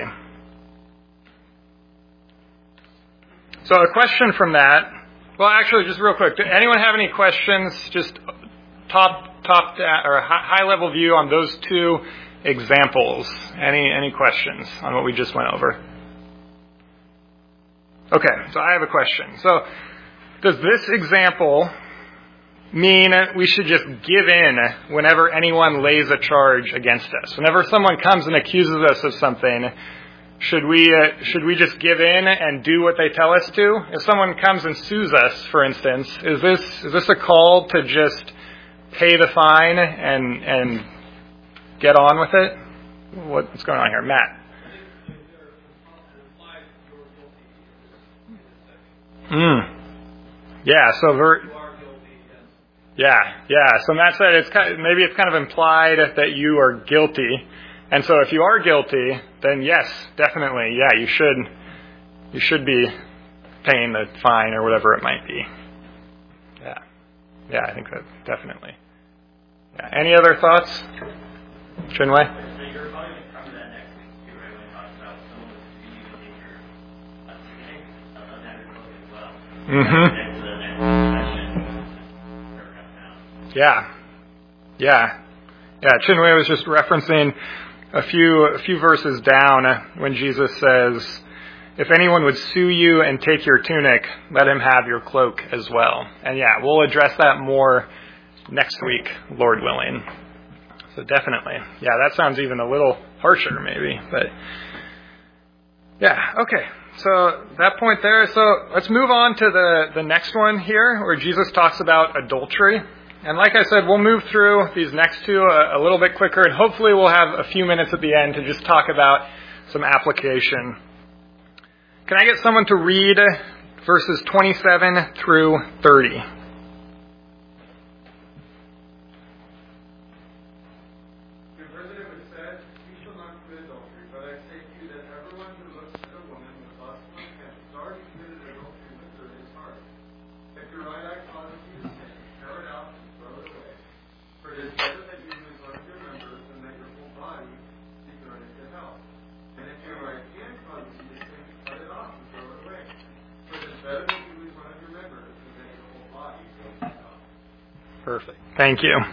So a question from that, well, actually, just real quick, do anyone have any questions, just top, top, or high level view on those two examples? Any, any questions on what we just went over? Okay, so I have a question. So does this example mean we should just give in whenever anyone lays a charge against us? Whenever someone comes and accuses us of something, Should we uh, should we just give in and do what they tell us to? If someone comes and sues us, for instance, is this is this a call to just pay the fine and and get on with it? What's going on here, Matt? Hmm. Yeah. So ver- yeah, yeah. So Matt said it's kind of, maybe it's kind of implied that you are guilty. And so if you are guilty, then yes, definitely, yeah, you should you should be paying the fine or whatever it might be. Yeah. Yeah, I think that definitely. Yeah. Any other thoughts? Chinwei? You're probably going to cover that next week too, right? When we talk about someone with a human nature, a cynic, of that as well. Mm-hmm. Next to the next session. Yeah. Yeah. Yeah, Chinwei was just referencing a few a few verses down when Jesus says, if anyone would sue you and take your tunic, let him have your cloak as well. And yeah, we'll address that more next week, Lord willing. So definitely. Yeah, that sounds even a little harsher maybe. But yeah, okay. So that point there. So let's move on to the, the next one here where Jesus talks about adultery. And like I said, we'll move through these next two a, a little bit quicker, and hopefully we'll have a few minutes at the end to just talk about some application. Can I get someone to read verses twenty-seven through thirty? Perfect. Thank you.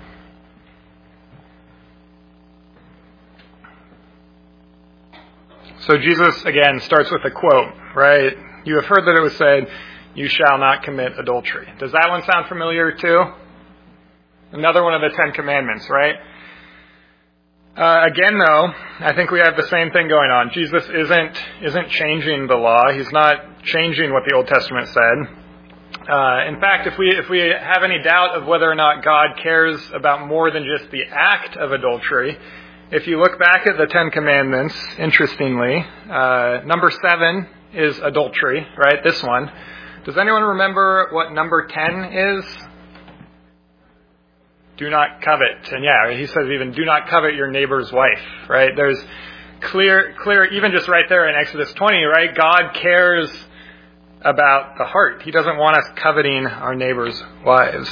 So Jesus, again, starts with a quote, right? You have heard that it was said, you shall not commit adultery. Does that one sound familiar too? Another one of the Ten Commandments, right? Uh, again, though, I think we have the same thing going on. Jesus isn't isn't changing the law. He's not changing what the Old Testament said. Uh, in fact, if we if we have any doubt of whether or not God cares about more than just the act of adultery, if you look back at the Ten Commandments, interestingly, uh, number seven is adultery, right? This one. Does anyone remember what number ten is? Do not covet. And yeah, he says even, do not covet your neighbor's wife, right? There's clear, clear, even just right there in Exodus twenty, right? God cares about the heart. He doesn't want us coveting our neighbor's wives.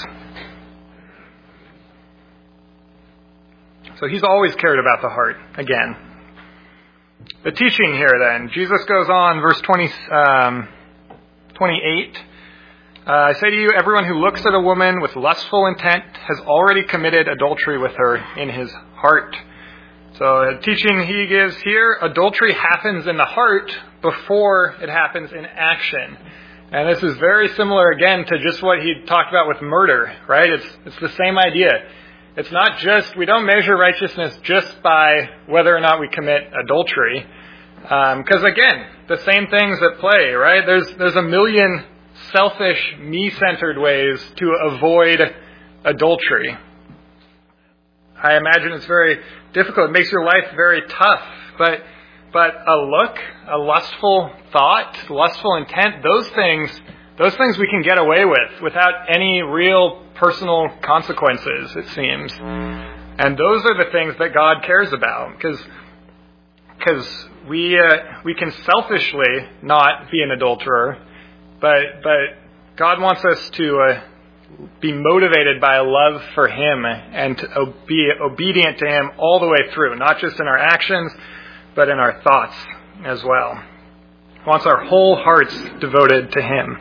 So he's always cared about the heart, again. The teaching here then, Jesus goes on, verse twenty, um, twenty-eight. Uh, I say to you, everyone who looks at a woman with lustful intent has already committed adultery with her in his heart. So the teaching he gives here, adultery happens in the heart before it happens in action. And this is very similar, again, to just what he talked about with murder, right? It's, it's the same idea. It's not just, we don't measure righteousness just by whether or not we commit adultery. Because um, again, the same things at play, right? There's, there's a million selfish, me-centered ways to avoid adultery. I imagine it's very difficult. It makes your life very tough. But but a look, a lustful thought, lustful intent, those things, those things we can get away with without any real personal consequences, it seems. And those are the things that God cares about, because because we uh, we can selfishly not be an adulterer. But but God wants us to uh, be motivated by a love for Him and to be obedient to Him all the way through, not just in our actions, but in our thoughts as well. He wants our whole hearts devoted to Him.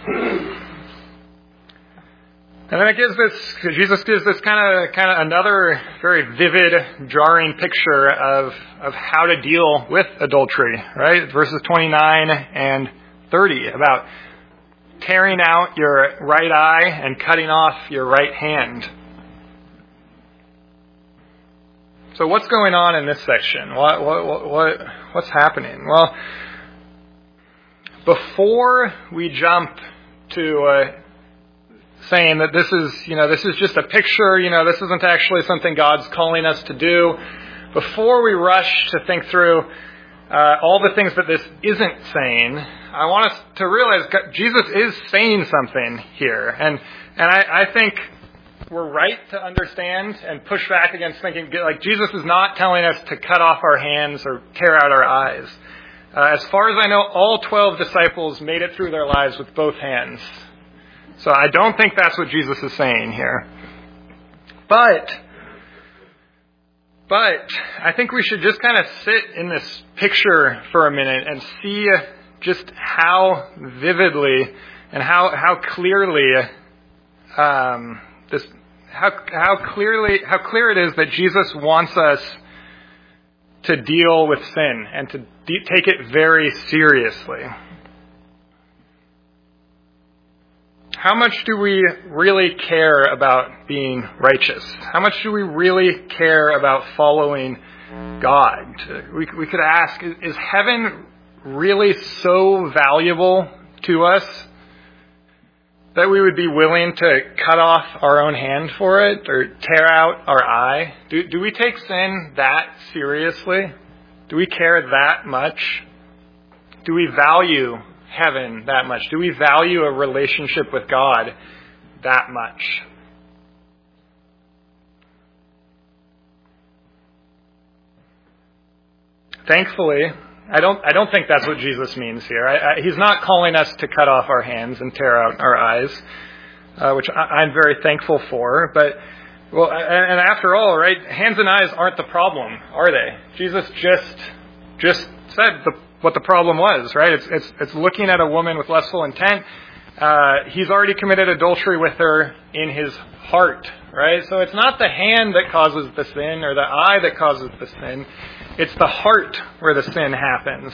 And then it gives this, Jesus gives this kind of kind of another very vivid, jarring picture of of how to deal with adultery, right? Verses twenty-nine and thirty about tearing out your right eye and cutting off your right hand. So what's going on in this section? What, what, what, what's happening? Well, before we jump to uh, saying that this is, you know, this is just a picture, you know, this isn't actually something God's calling us to do, before we rush to think through uh, all the things that this isn't saying, I want us to realize God, Jesus is saying something here. And and I, I think we're right to understand and push back against thinking, like, Jesus is not telling us to cut off our hands or tear out our eyes. Uh, as far as I know, all twelve disciples made it through their lives with both hands. So I don't think that's what Jesus is saying here. But, but I think we should just kind of sit in this picture for a minute and see just how vividly and how how clearly um, this how how clearly how clear it is that Jesus wants us to deal with sin and to de- take it very seriously. How much do we really care about being righteous? How much do we really care about following God? We we could ask: Is, is heaven really so valuable to us that we would be willing to cut off our own hand for it or tear out our eye? Do, do we take sin that seriously? Do we care that much? Do we value heaven that much? Do we value a relationship with God that much? Thankfully, I don't I don't think that's what Jesus means here. I, I, he's not calling us to cut off our hands and tear out our eyes, uh, which I, I'm very thankful for. But, well, and, and after all, right, hands and eyes aren't the problem, are they? Jesus just just said the, what the problem was, right? It's, it's, it's looking at a woman with lustful intent uh, he's already committed adultery with her in his heart, right? So it's not the hand that causes the sin or the eye that causes the sin. It's the heart where the sin happens.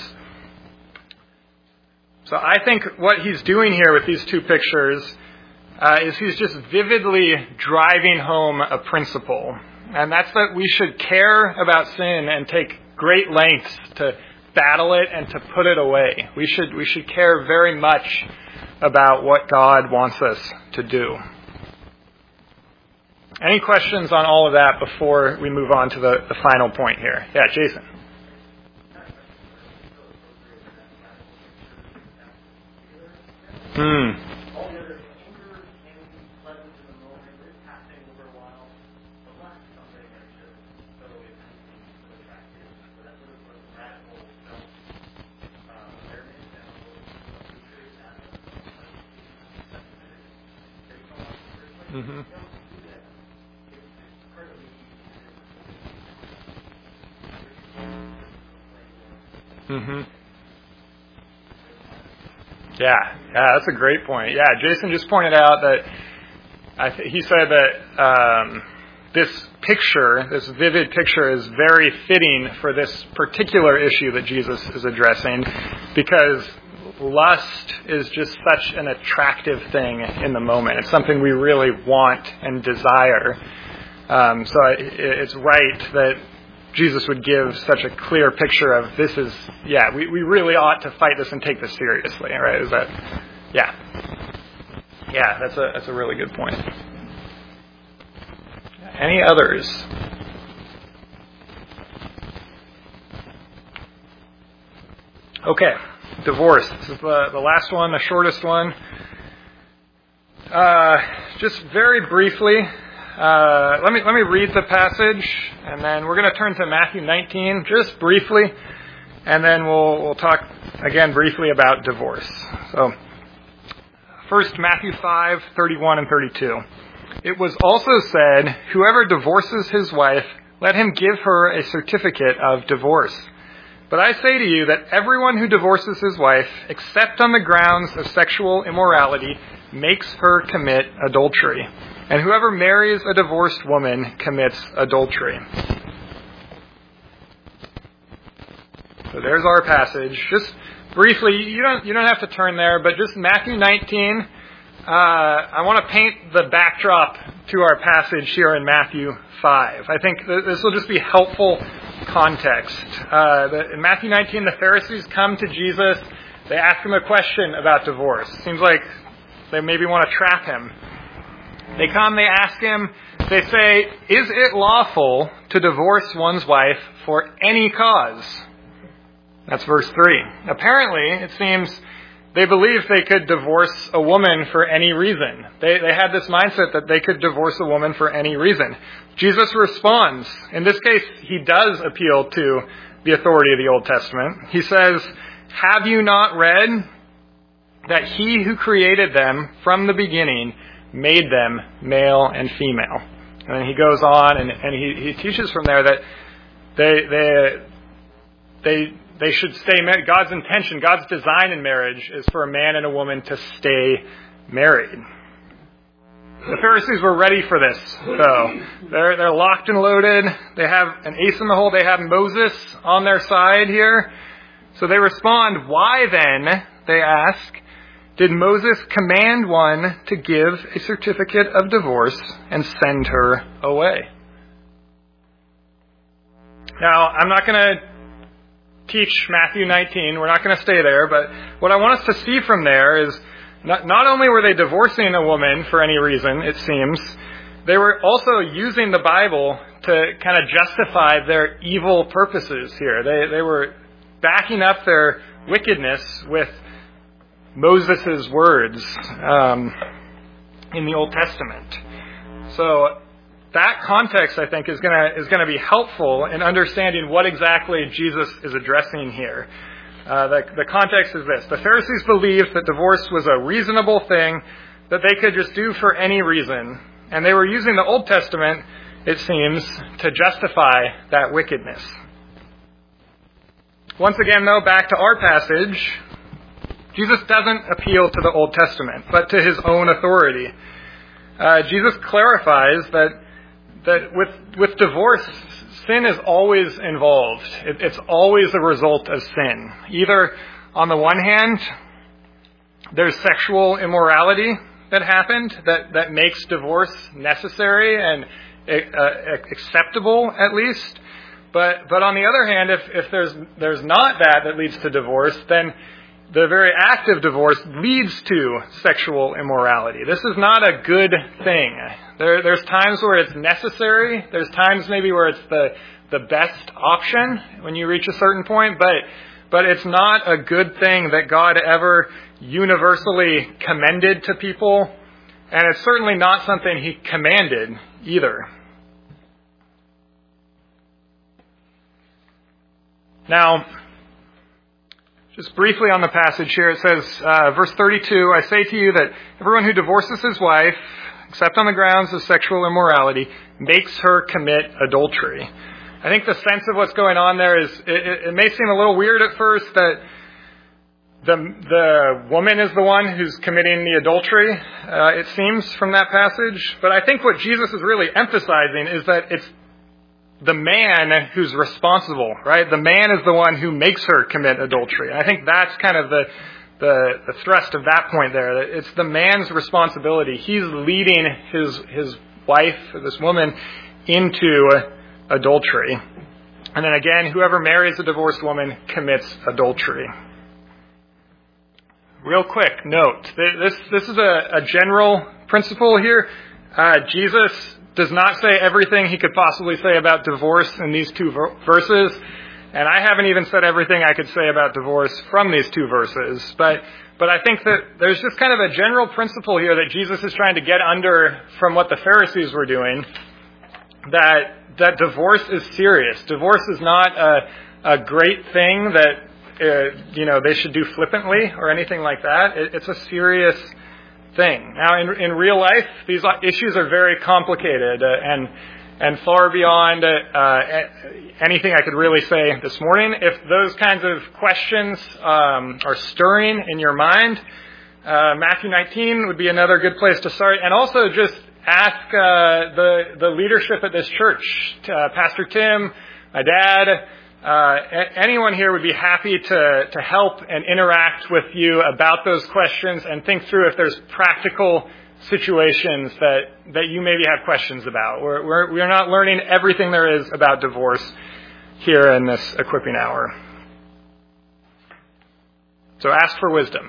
So I think what he's doing here with these two pictures uh, is he's just vividly driving home a principle. And that's that we should care about sin and take great lengths to battle it and to put it away. We should we should care very much about what God wants us to do. Any questions on all of that before we move on to the, the final point here? Yeah, Jason. Hmm. Mm-hmm. Mm-hmm. Yeah, yeah, that's a great point. Yeah, Jason just pointed out that I th- he said that um, this picture, this vivid picture, is very fitting for this particular issue that Jesus is addressing, because lust is just such an attractive thing in the moment. It's something we really want and desire. Um, so it, it's right that Jesus would give such a clear picture of this is, yeah, we, we really ought to fight this and take this seriously, right? Is that, yeah. Yeah, that's a, that's a really good point. Any others? Okay, divorce. This is the, the last one, the shortest one. Uh, just very briefly, Uh, let me let me read the passage, and then we're going to turn to Matthew nineteen just briefly, and then we'll we'll talk again briefly about divorce. So, first Matthew five thirty-one and thirty-two. It was also said, "Whoever divorces his wife, let him give her a certificate of divorce. But I say to you that everyone who divorces his wife, except on the grounds of sexual immorality, makes her commit adultery. And whoever marries a divorced woman commits adultery." So there's our passage. Just briefly, you don't you don't have to turn there, but just Matthew nineteen. Uh, I want to paint the backdrop to our passage here in Matthew five. I think th- this will just be helpful context. Uh, the, in Matthew nineteen, the Pharisees come to Jesus. They ask him a question about divorce. Seems like they maybe want to trap him. They come, they ask him, they say, "Is it lawful to divorce one's wife for any cause?" That's verse three. Apparently, it seems they believed they could divorce a woman for any reason. They, they had this mindset that they could divorce a woman for any reason. Jesus responds. In this case, he does appeal to the authority of the Old Testament. He says, "Have you not read that he who created them from the beginning made them male and female?" And then he goes on and, and he, he teaches from there that they they they they should stay married. God's intention, God's design in marriage is for a man and a woman to stay married. The Pharisees were ready for this, though. They're they're locked and loaded. They have an ace in the hole. They have Moses on their side here. So they respond, "Why then," they ask, "did Moses command one to give a certificate of divorce and send her away?" Now, I'm not going to teach Matthew nineteen. We're not going to stay there. But what I want us to see from there is not, not only were they divorcing a woman for any reason, it seems, they were also using the Bible to kind of justify their evil purposes here. They, they were backing up their wickedness with Moses' words um, in the Old Testament. So that context, I think, is going to is going to be helpful in understanding what exactly Jesus is addressing here. Uh, the, the context is this. The Pharisees believed that divorce was a reasonable thing that they could just do for any reason. And they were using the Old Testament, it seems, to justify that wickedness. Once again, though, back to our passage. Jesus doesn't appeal to the Old Testament, but to his own authority. Uh, Jesus clarifies that that with with divorce, sin is always involved. It, it's always a result of sin. Either on the one hand, there's sexual immorality that happened that, that makes divorce necessary and uh, acceptable at least. But but on the other hand, if, if there's there's not that that leads to divorce, then the very act of divorce leads to sexual immorality. This is not a good thing. There, there's times where it's necessary. There's times maybe where it's the, the best option when you reach a certain point. But, but it's not a good thing that God ever universally commended to people. And it's certainly not something he commanded either. Now, just briefly on the passage here, it says, uh, verse thirty-two, I say to you that everyone who divorces his wife, except on the grounds of sexual immorality, makes her commit adultery. I think the sense of what's going on there is, it, it may seem a little weird at first that the the woman is the one who's committing the adultery, uh, it seems from that passage. But I think what Jesus is really emphasizing is that it's the man who's responsible, right? The man is the one who makes her commit adultery. And I think that's kind of the, the the thrust of that point there. That it's the man's responsibility. He's leading his his wife, this woman, into adultery. And then again, whoever marries a divorced woman commits adultery. Real quick note, this this is a, a general principle here. Uh, Jesus does not say everything he could possibly say about divorce in these two ver- verses. And I haven't even said everything I could say about divorce from these two verses. But but I think that there's just kind of a general principle here that Jesus is trying to get under from what the Pharisees were doing, that that divorce is serious. Divorce is not a, a great thing that uh, you know they should do flippantly or anything like that. It, it's a serious thing. Now, in in real life, these issues are very complicated uh, and and far beyond uh, anything I could really say this morning. If those kinds of questions um, are stirring in your mind, uh, Matthew nineteen would be another good place to start. And also just ask uh, the the leadership at this church, uh, Pastor Tim, my dad. Uh, anyone here would be happy to, to help and interact with you about those questions and think through if there's practical situations that, that you maybe have questions about. We're, we're, we're not learning everything there is about divorce here in this equipping hour. So ask for wisdom.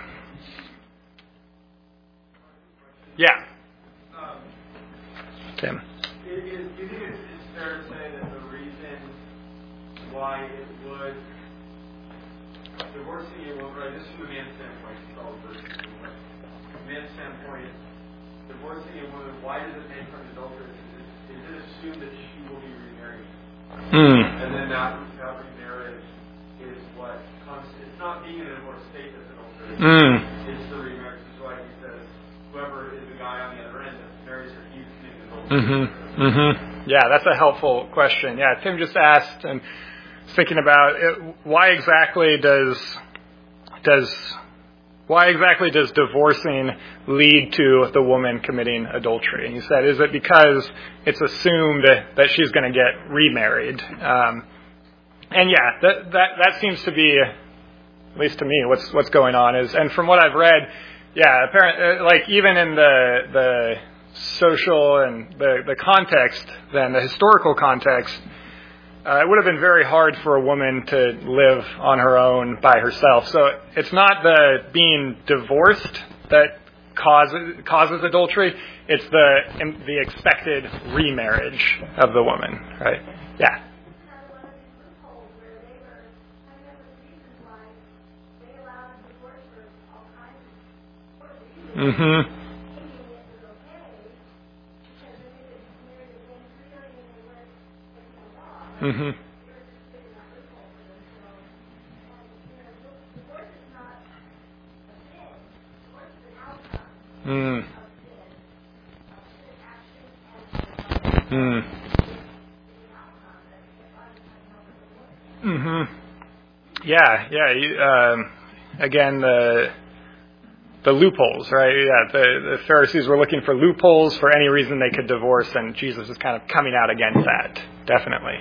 Yeah. Um, Tim. Do you think it's, it's fair to say that the reason why it would divorcing a woman, right? This is from a man's standpoint. It's all versus from a man's standpoint, divorcing a woman. Why does it make her an adulteress? Is it, is it assumed that she will be remarried, Mm. and then that, that remarriage is what comes? It's not being in a divorce state that's adulteress. Mm. It's the remarriage. This is why he says, whoever is the guy on the other end that marries her, he's committing adultery. Mm-hmm. Mm-hmm. Yeah, that's a helpful question. Yeah, Tim just asked, and thinking about it, why exactly does does why exactly does divorcing lead to the woman committing adultery? And he said, is it because it's assumed that she's going to get remarried? Um, and yeah, that that that seems to be, at least to me, what's what's going on is, and from what I've read, yeah, apparently, like even in the the social and the the context, then the historical context. Uh, it would have been very hard for a woman to live on her own by herself. So it's not the being divorced that causes causes adultery. It's the the expected remarriage of the woman, right? Yeah. Mm-hmm. Mm-hmm. Mm. Mm. Mm-hmm. Yeah, yeah. You, um, again, the the loopholes, right? Yeah, the, the Pharisees were looking for loopholes for any reason they could divorce, and Jesus is kind of coming out against that, definitely.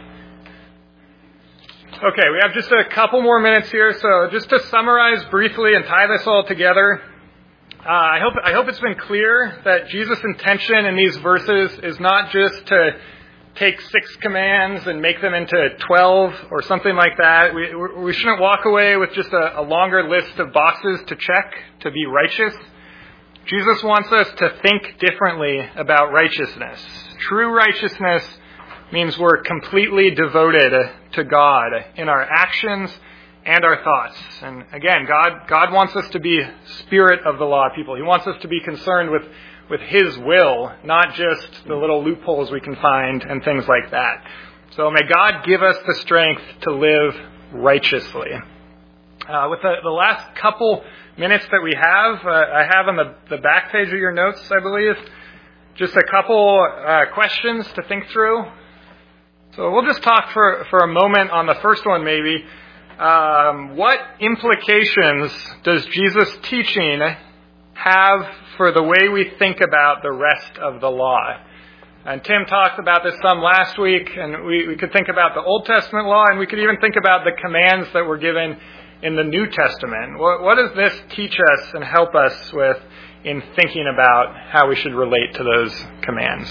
Okay, we have just a couple more minutes here, so just to summarize briefly and tie this all together, uh, I hope I hope it's been clear that Jesus' intention in these verses is not just to take six commands and make them into twelve or something like that. We, we shouldn't walk away with just a, a longer list of boxes to check to be righteous. Jesus wants us to think differently about righteousness. True righteousness means we're completely devoted to God in our actions and our thoughts. And again, God God wants us to be spirit of the law people. He wants us to be concerned with, with His will, not just the little loopholes we can find and things like that. So may God give us the strength to live righteously. Uh, with the, the last couple minutes that we have, uh, I have on the, the back page of your notes, I believe, just a couple uh, questions to think through. So we'll just talk for, for a moment on the first one maybe. Um, what implications does Jesus' teaching have for the way we think about the rest of the law? And Tim talked about this some last week, and we, we could think about the Old Testament law, and we could even think about the commands that were given in the New Testament. What, what does this teach us and help us with in thinking about how we should relate to those commands?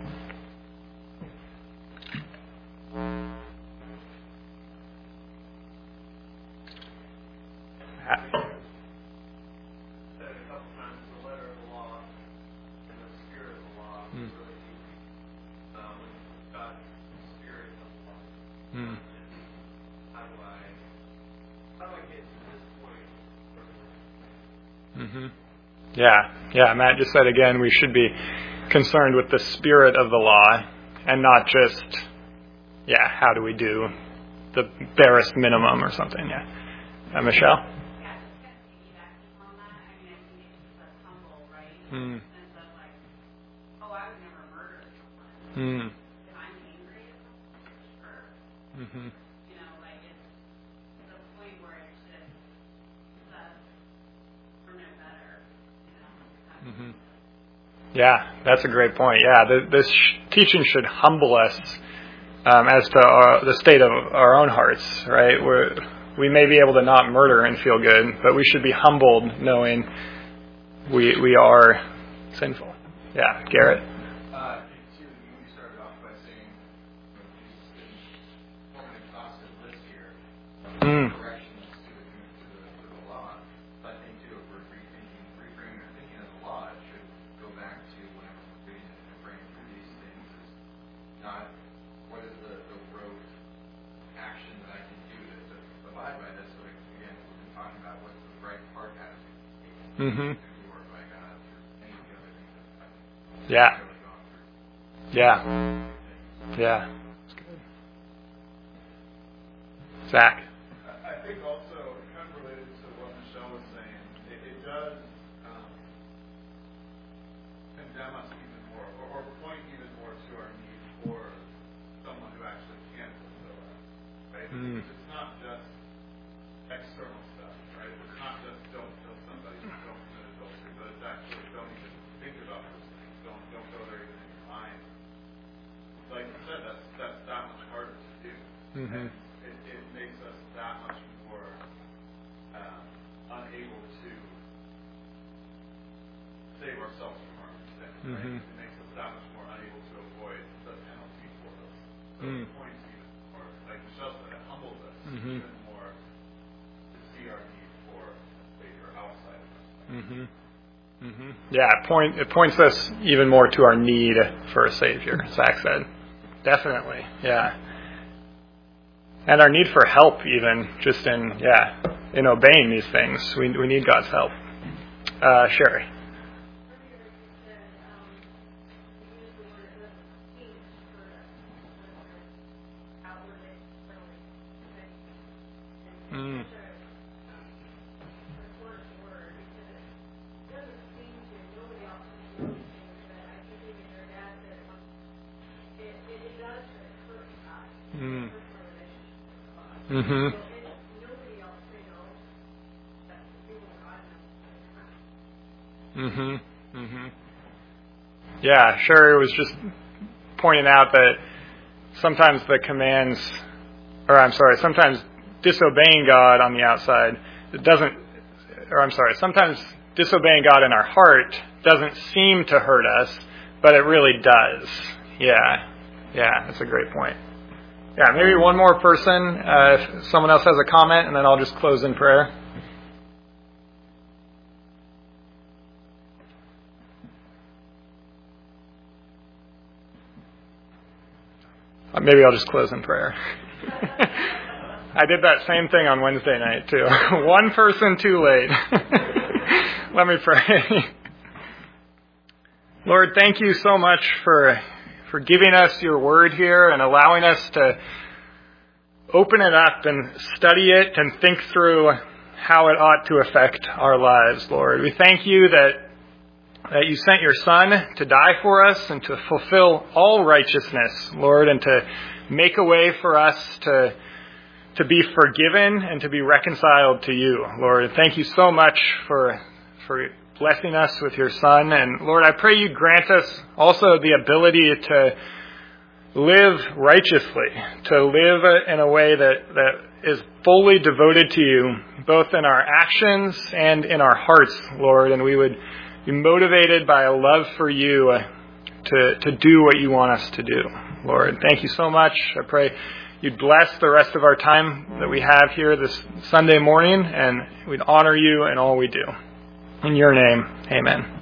Mm-hmm. Yeah, yeah. Matt just said again, we should be concerned with the spirit of the law and not just, yeah, how do we do the barest minimum or something. Yeah, uh, Michelle. Yeah, just kind of piggybacking on that. I mean, I think it's just like humble, right? Mm. And so like, oh, I would never murder someone. Mm. If I'm angry at someone, sure. Mm-hmm. You know, like it's the point where it's just that we're no better. You know. Mm-hmm. Yeah, that's a great point. Yeah, the, this sh- teaching should humble us um, as to our, the state of our own hearts, right? We're, we may be able to not murder and feel good, but we should be humbled knowing we we are sinful. Yeah, Garrett? Uh, I think, too, you started off by saying, you know, Jesus didn't form an exhaustive list here of Mm. corrections to the, to the, to the law. But I think, too, if we're rethinking, reframing our thinking of the law, it should go back to whenever we're reading it and praying through these things, is not what is the, the rote action that I can do to, to abide by this. So, like, again, we've been talking about what's the right heart attitude Mm-hmm. to glorify God through any of the other things that I've Yeah. really gone through. Yeah. Yeah. That's good. Zach? I think also, kind of related to what Michelle was saying, it, it does um, condemn us even more, or, or point even more to our need for someone who actually can fulfill us, right? Mm. It's not just external stuff, right? It's not just don't kill somebody, don't commit adultery, but it's actually don't even think about those things, don't don't go there even in your mind. Like you said, that's that's that much harder to do. Mm-hmm. It, it makes us that much more um, unable to save ourselves from our own sin. Right? Mhm. It makes us that much more unable to avoid the penalty for those. So Mm. it points even more, like Michelle said, it humbles us Mhm. even more to see our need for a Savior outside of us. Mm-hmm. Mm-hmm. Yeah, it, point, it points us even more to our need for a Savior, Zach said. Definitely, yeah. And our need for help even, just in, yeah, in obeying these things. We we need God's help. Uh, Sherry? Earlier you said, um, you used the word of speech for the outward externally. Mm. And it's such a important word because it doesn't seem to, nobody else is noticing it, but I think even your dad said it once, it, it, it does hurt God. Mm. It hurts our relationship with God. Mm-hmm. So, and nobody else may know that you and God know at the time. Mm-hmm. Mm-hmm. Yeah, sure. It was just pointing out that sometimes the commands, or I'm sorry, sometimes disobeying God on the outside, it doesn't, or I'm sorry, sometimes disobeying God in our heart doesn't seem to hurt us, but it really does. Yeah. Yeah, that's a great point. Yeah, maybe one more person, uh, if someone else has a comment, and then I'll just close in prayer. Uh, maybe I'll just close in prayer. I did that same thing on Wednesday night, too. One person too late. Let me pray. Lord, thank you so much for for giving us your word here and allowing us to open it up and study it and think through how it ought to affect our lives, Lord. We thank you that that you sent your Son to die for us and to fulfill all righteousness, Lord, and to make a way for us to to be forgiven and to be reconciled to you, Lord. Thank you so much for for blessing us with your Son. And Lord, I pray you grant us also the ability to live righteously, to live in a way that, that is fully devoted to you, both in our actions and in our hearts, Lord. And we would be motivated by a love for you to, to do what you want us to do, Lord. Thank you so much. I pray you'd bless the rest of our time that we have here this Sunday morning, and we'd honor you in all we do. In your name, amen.